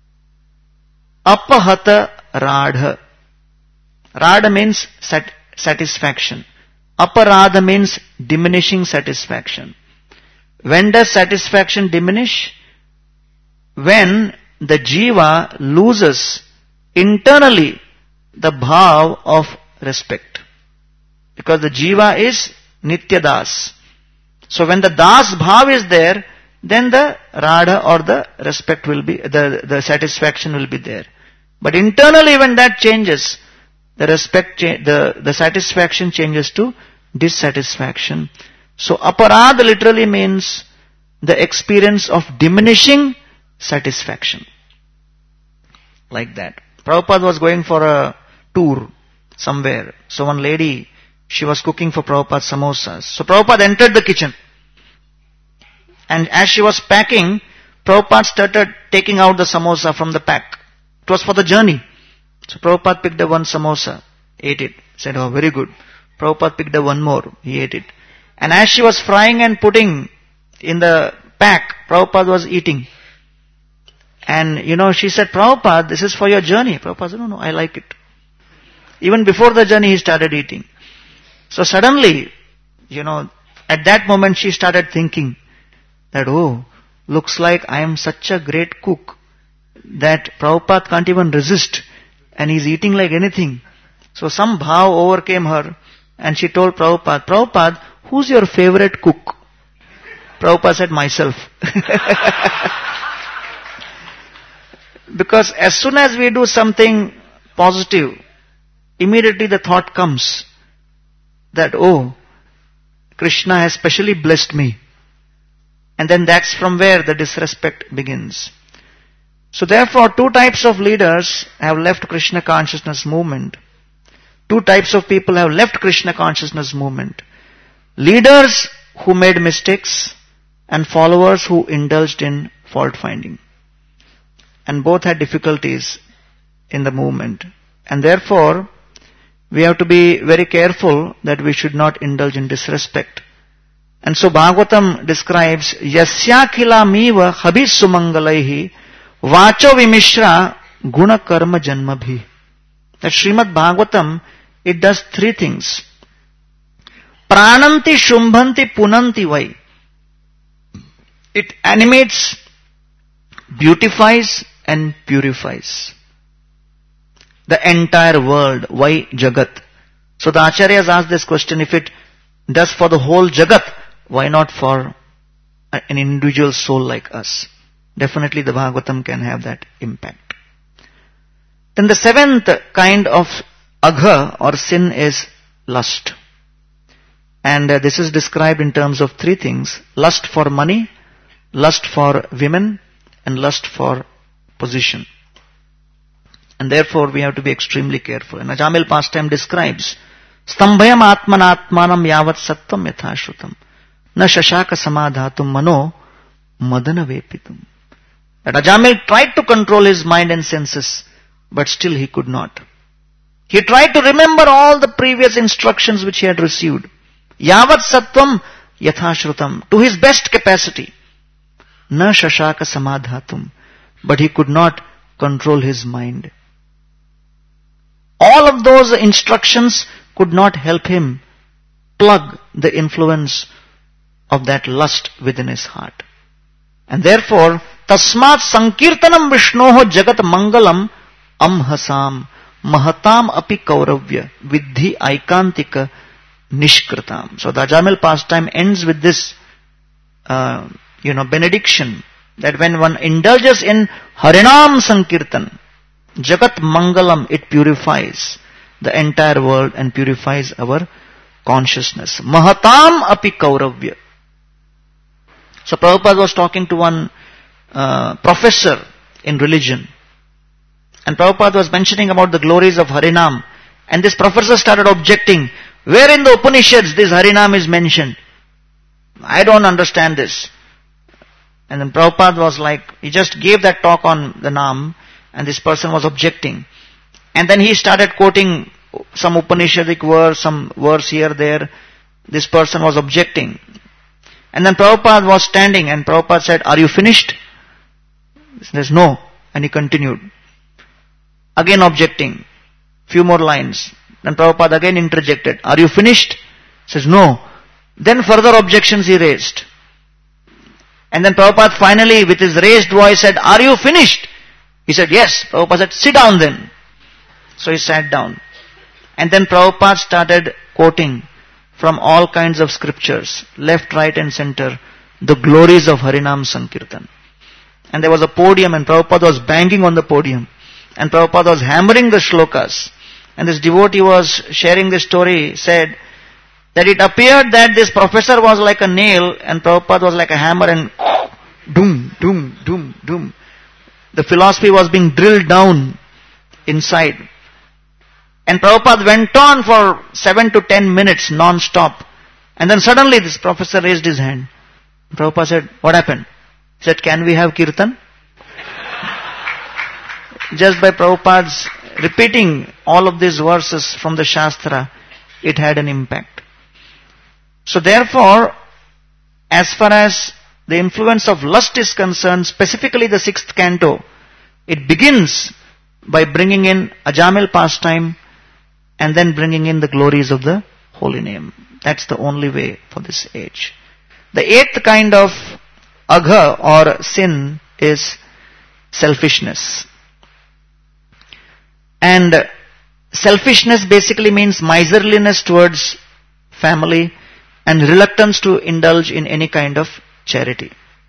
apahata radha. Radha means satisfaction. Aparadha means diminishing satisfaction. When does satisfaction diminish? When the jiva loses internally the bhav of respect. Because the jiva is nitya das. So when the das bhav is there, then the radha or the respect will be, the satisfaction will be there. But internally when that changes, the satisfaction changes to dissatisfaction. So aparadha literally means the experience of diminishing satisfaction. Like that. Prabhupada was going for a tour somewhere. So one lady, she was cooking for Prabhupada samosas. So Prabhupada entered the kitchen. And as she was packing, Prabhupada started taking out the samosa from the pack. It was for the journey. So Prabhupada picked up one samosa, ate it, said, oh, very good. Prabhupada picked up one more, he ate it. And as she was frying and putting in the pack, Prabhupada was eating. And she said, Prabhupada, this is for your journey. Prabhupada said, no, I like it. Even before the journey, he started eating. So suddenly, at that moment she started thinking that, oh, looks like I am such a great cook that Prabhupada can't even resist and he's eating like anything. So some bhav overcame her and she told Prabhupada, Prabhupada, who's your favorite cook? Prabhupada said, myself. Because as soon as we do something positive, immediately the thought comes that, oh, Krishna has specially blessed me. And then that's from where the disrespect begins. So therefore, two types of leaders have left Krishna consciousness movement. Two types of people have left Krishna consciousness movement. Leaders who made mistakes and followers who indulged in fault finding. And both had difficulties in the movement. And therefore, we have to be very careful that we should not indulge in disrespect. And so Bhagavatam describes, Yasya khilamiva habis sumangalaihi vacho vimishra guna karma janmabhi. That Srimad Bhagavatam, it does three things. Prananti shumbhanti punanti vai. It animates, beautifies and purifies the entire world. Why Jagat? So the Acharyas asked this question, if it does for the whole Jagat, why not for an individual soul like us? Definitely the Bhagavatam can have that impact. Then the seventh kind of agha or sin is lust. And this is described in terms of three things. Lust for money, lust for women, and lust for position. And therefore we have to be extremely careful. And Ajamil pastime describes, Stambhayam atmanatmanam yavat sattvam yathashrutam na shashaka samadhatum mano madana vepitum. That Ajamil tried to control his mind and senses, but still he could not. He tried to remember all the previous instructions which he had received. Yavat sattvam yathashrutam, to his best capacity. Na shashaka samadhatum, but he could not control his mind. All of those instructions could not help him plug the influence of that lust within his heart. And therefore, tasmat sankirtanam vishnoho jagat mangalam amhasam mahatam api kauravya vidhi aikantika nishkritam. So the Ajamil pastime ends with this benediction, that when one indulges in Harinam Sankirtan, Jagat Mangalam, it purifies the entire world and purifies our consciousness. Mahatam api kauravya. So Prabhupada was talking to one professor in religion, and Prabhupada was mentioning about the glories of Harinam, and this professor started objecting, where in the Upanishads this Harinam is mentioned? I don't understand this. And then Prabhupada was like, he just gave that talk on the Nam, and this person was objecting. And then he started quoting some Upanishadic verse, some verse here, there. This person was objecting. And then Prabhupada was standing, and Prabhupada said, are you finished? He says, no. And he continued. Again objecting. Few more lines. Then Prabhupada again interjected, are you finished? He says, no. Then further objections he raised. And then Prabhupada finally with his raised voice said, are you finished? He said, yes. Prabhupada said, sit down then. So he sat down. And then Prabhupada started quoting from all kinds of scriptures, left, right and center, the glories of Harinam Sankirtan. And there was a podium and Prabhupada was banging on the podium. And Prabhupada was hammering the shlokas. And this devotee was sharing this story, said that it appeared that this professor was like a nail and Prabhupada was like a hammer, and doom, doom, doom, doom. The philosophy was being drilled down inside. And Prabhupada went on for 7 to 10 minutes non-stop. And then suddenly this professor raised his hand. Prabhupada said, what happened? He said, can we have kirtan? Just by Prabhupada's repeating all of these verses from the Shastra, it had an impact. So therefore, as far as the influence of lust is concerned, specifically the 6th canto, it begins by bringing in Ajamil pastime and then bringing in the glories of the holy name. That's the only way for this age. The 8th kind of agha or sin is selfishness. And selfishness basically means miserliness towards family and reluctance to indulge in any kind of charity.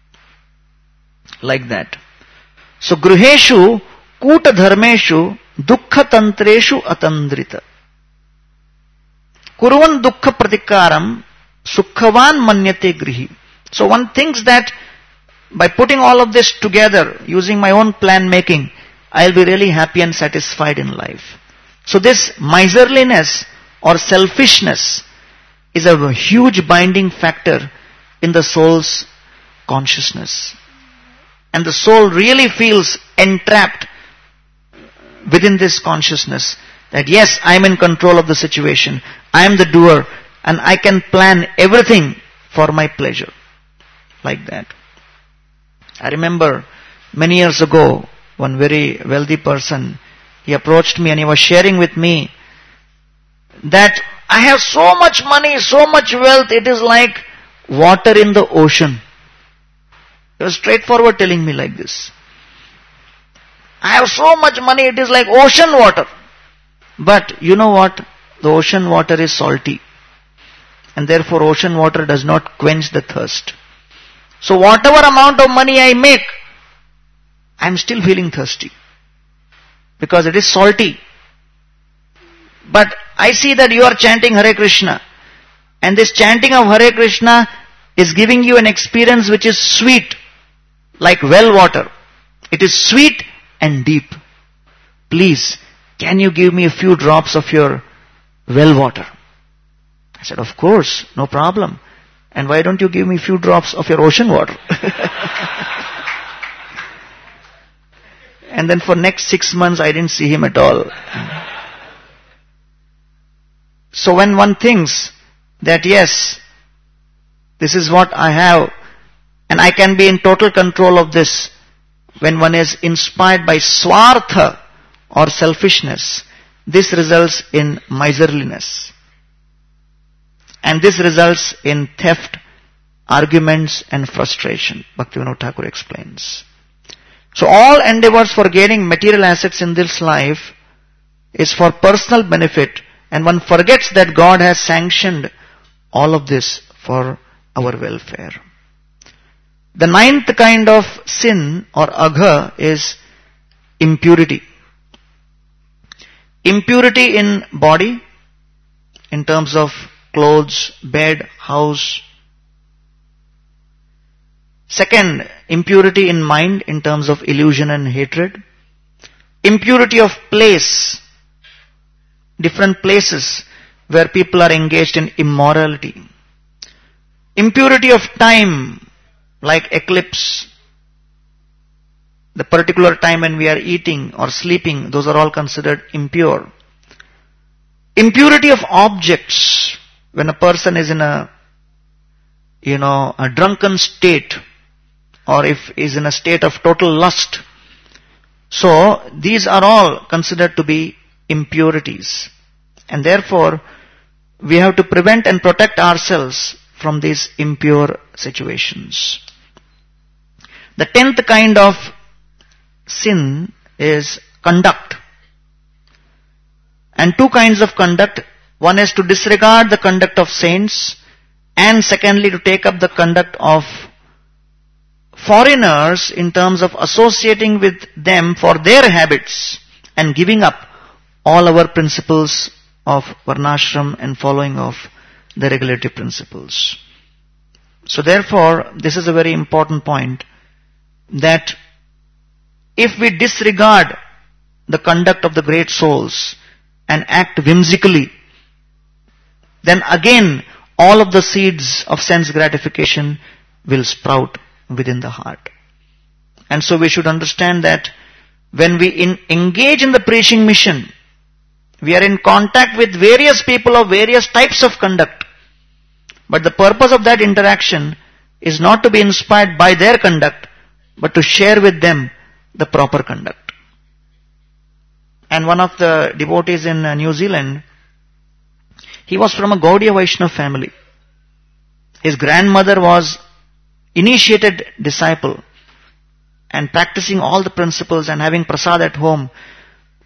Like that. So gruheshu kuta dharmeshu dukkha tantreshu atandrita. Kuruvan dukkha pratikaram sukhavan manyate grihi. So one thinks that by putting all of this together, using my own plan making, I'll be really happy and satisfied in life. So this miserliness or selfishness is a huge binding factor in the soul's consciousness. And the soul really feels entrapped within this consciousness that yes, I am in control of the situation, I am the doer, and I can plan everything for my pleasure. Like that. I remember many years ago, one very wealthy person, he approached me and he was sharing with me that I have so much money, so much wealth, it is like water in the ocean. He was straightforward telling me like this. I have so much money, it is like ocean water. But you know what? The ocean water is salty. And therefore ocean water does not quench the thirst. So whatever amount of money I make, I am still feeling thirsty. Because it is salty. But I see that you are chanting Hare Krishna. And this chanting of Hare Krishna is giving you an experience which is sweet. Like well water. It is sweet and deep. Please, can you give me a few drops of your well water? I said, of course, no problem. And why don't you give me a few drops of your ocean water? And then for next 6 months I didn't see him at all. So when one thinks that yes, this is what I have and I can be in total control of this, when one is inspired by swartha or selfishness, this results in miserliness. And this results in theft, arguments and frustration. Bhaktivinoda Thakur explains. So all endeavors for gaining material assets in this life is for personal benefit, and one forgets that God has sanctioned all of this for our welfare. The ninth kind of sin or agha is impurity. Impurity in body, in terms of clothes, bed, house. Second, impurity in mind in terms of illusion and hatred. Impurity of place, different places where people are engaged in immorality. Impurity of time, like eclipse, the particular time when we are eating or sleeping, those are all considered impure. Impurity of objects, when a person is in a drunken state, or if is in a state of total lust. So these are all considered to be impurities. And therefore, we have to prevent and protect ourselves from these impure situations. The 10th kind of sin is conduct. And two kinds of conduct. One is to disregard the conduct of saints, and secondly to take up the conduct of foreigners in terms of associating with them for their habits and giving up all our principles of varnashram and following of the regulatory principles. So therefore, this is a very important point, that if we disregard the conduct of the great souls and act whimsically, then again all of the seeds of sense gratification will sprout within the heart. And so we should understand that when we engage in the preaching mission, we are in contact with various people of various types of conduct. But the purpose of that interaction is not to be inspired by their conduct, but to share with them the proper conduct. And one of the devotees in New Zealand, he was from a Gaudiya Vaishnava family. His grandmother was initiated disciple and practicing all the principles and having prasad at home.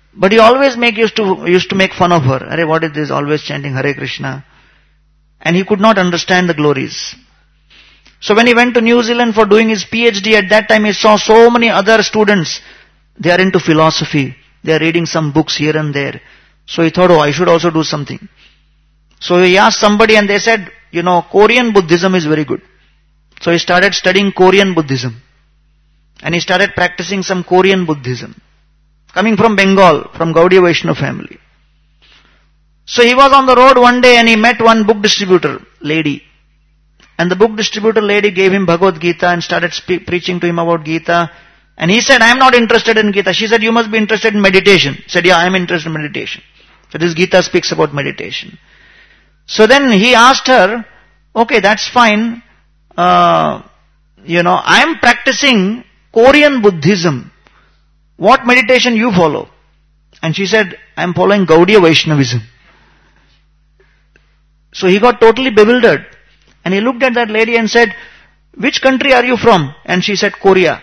But he always used to make fun of her. Arey, what is this? Always chanting Hare Krishna. And he could not understand the glories. So when he went to New Zealand for doing his PhD, at that time he saw so many other students. They are into philosophy. They are reading some books here and there. So he thought, I should also do something. So he asked somebody and they said, Korean Buddhism is very good. So he started studying Korean Buddhism. And he started practicing some Korean Buddhism. Coming from Bengal, from Gaudiya Vaishnava family. So he was on the road one day and he met one book distributor lady. And the book distributor lady gave him Bhagavad Gita and started preaching to him about Gita. And he said, I am not interested in Gita. She said, you must be interested in meditation. He said, yeah, I am interested in meditation. So this Gita speaks about meditation. So then he asked her, okay, that's fine. I am practicing Korean Buddhism. What meditation you follow? And she said, I am following Gaudiya Vaishnavism. So he got totally bewildered. And he looked at that lady and said, which country are you from? And she said, Korea.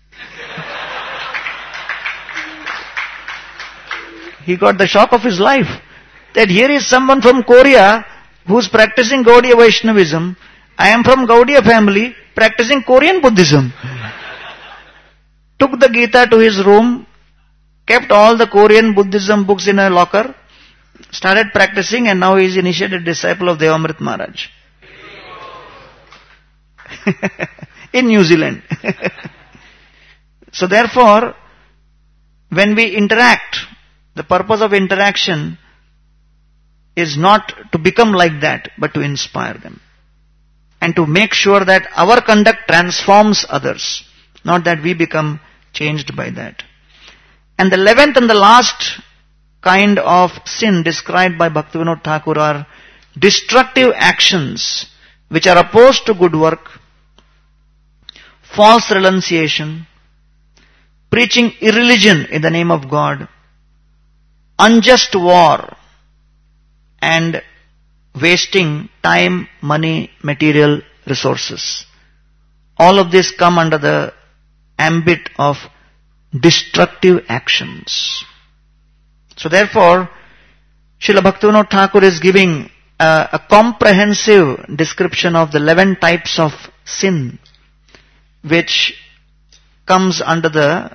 He got the shock of his life. That here is someone from Korea who is practicing Gaudiya Vaishnavism. I am from Gaudiya family practicing Korean Buddhism. Took the Gita to his room, kept all the Korean Buddhism books in a locker, started practicing, and now he is initiated disciple of Devamrit Maharaj. In New Zealand. So therefore, when we interact, the purpose of interaction is not to become like that, but to inspire them. And to make sure that our conduct transforms others, not that we become changed by that. And the 11th and the last kind of sin described by Bhaktivinoda Thakur are destructive actions which are opposed to good work, false renunciation, preaching irreligion in the name of God, unjust war, and wasting time, money, material resources. All of this come under the ambit of destructive actions. So therefore, Srila Bhaktivinoda Thakur is giving a comprehensive description of the 11 types of sin which comes under the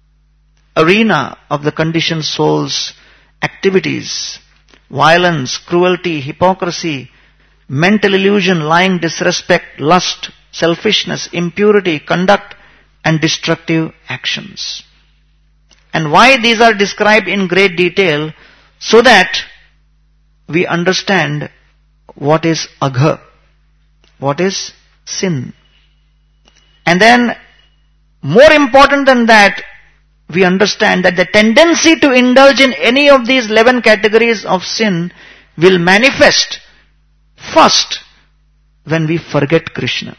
arena of the conditioned soul's activities: violence, cruelty, hypocrisy, mental illusion, lying, disrespect, lust, selfishness, impurity, conduct, and destructive actions. And why these are described in great detail? So that we understand what is agha, what is sin. And then, more important than that, we understand that the tendency to indulge in any of these 11 categories of sin will manifest first when we forget Krishna.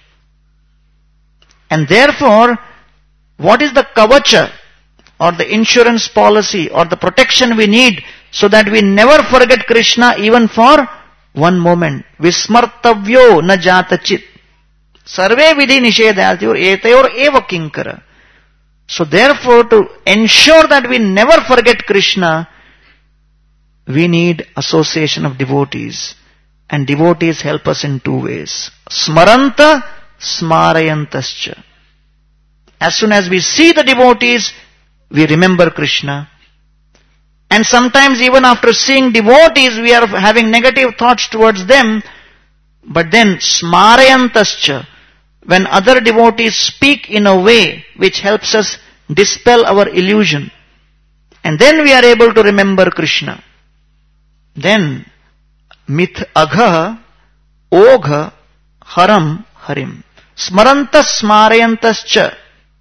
And therefore, what is the kavacha or the insurance policy or the protection we need so that we never forget Krishna even for one moment? Vismartavyo na jatachit. Sarve vidhi nishedhatyor etayor eva kinkara. So therefore, to ensure that we never forget Krishna, we need association of devotees. And devotees help us in two ways. Smaranta, smarayantascha. As soon as we see the devotees, we remember Krishna. And sometimes even after seeing devotees, we are having negative thoughts towards them. But then, smarayantascha, when other devotees speak in a way which helps us dispel our illusion, and then we are able to remember Krishna, then mith agha ogha haram harim. Smarantas smarayantascha.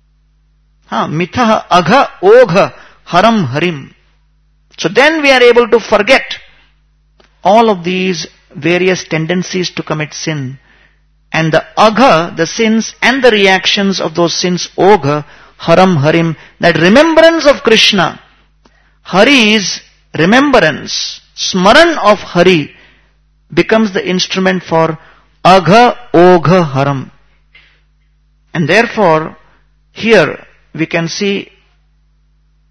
Mitha agha ogha haram harim. So then we are able to forget all of these various tendencies to commit sin. And the agha, the sins and the reactions of those sins, ogha, haram, harim, that remembrance of Krishna, Hari is remembrance, smaran of Hari becomes the instrument for agha, ogha, haram. And therefore, here we can see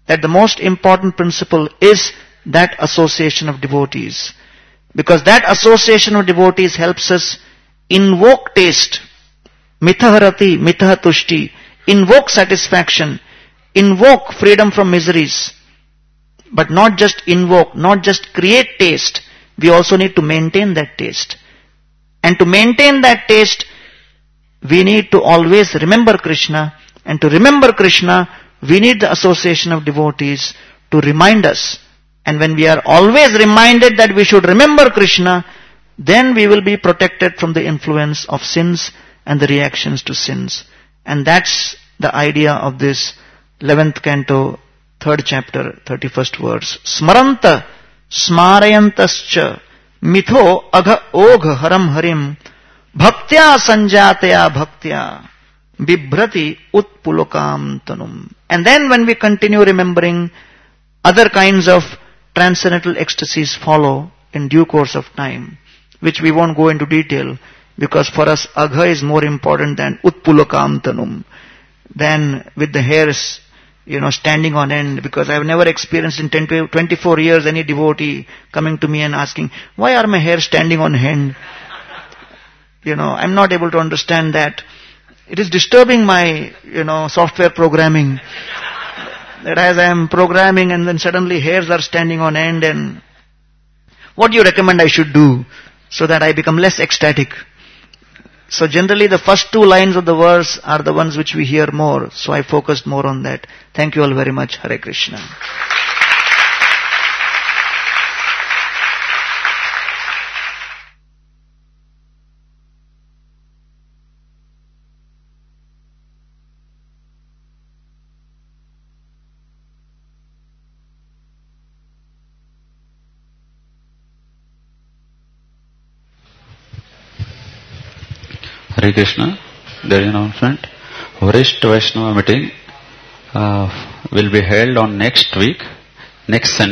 that the most important principle is that association of devotees. Because that association of devotees helps us invoke taste. Mithaharati, mitahatushti. Invoke satisfaction. Invoke freedom from miseries. But not just invoke, not just create taste. We also need to maintain that taste. And to maintain that taste, we need to always remember Krishna. And to remember Krishna, we need the association of devotees to remind us. And when we are always reminded that we should remember Krishna, then we will be protected from the influence of sins and the reactions to sins. And that's the idea of this 11th canto, 3rd chapter, 31st verse. Smaranta smarayantascha mitho agha ogha haram harim bhaktya sanjataya bhaktya bibhrati utpulokam tanum. And then when we continue remembering, other kinds of transcendental ecstasies follow in due course of time, which we won't go into detail, because for us agha is more important than utpulokam tanum, than with the hairs, standing on end, because I have never experienced in 24 years any devotee coming to me and asking, why are my hairs standing on end? I'm not able to understand that. It is disturbing my, software programming. That as I am programming and then suddenly hairs are standing on end, and what do you recommend I should do so that I become less ecstatic? So generally the first 2 lines of the verse are the ones which we hear more. So I focused more on that. Thank you all very much. Hare Krishna. Hare Krishna. There is an announcement. Varisht Vaishnava meeting will be held on next week, next Sunday.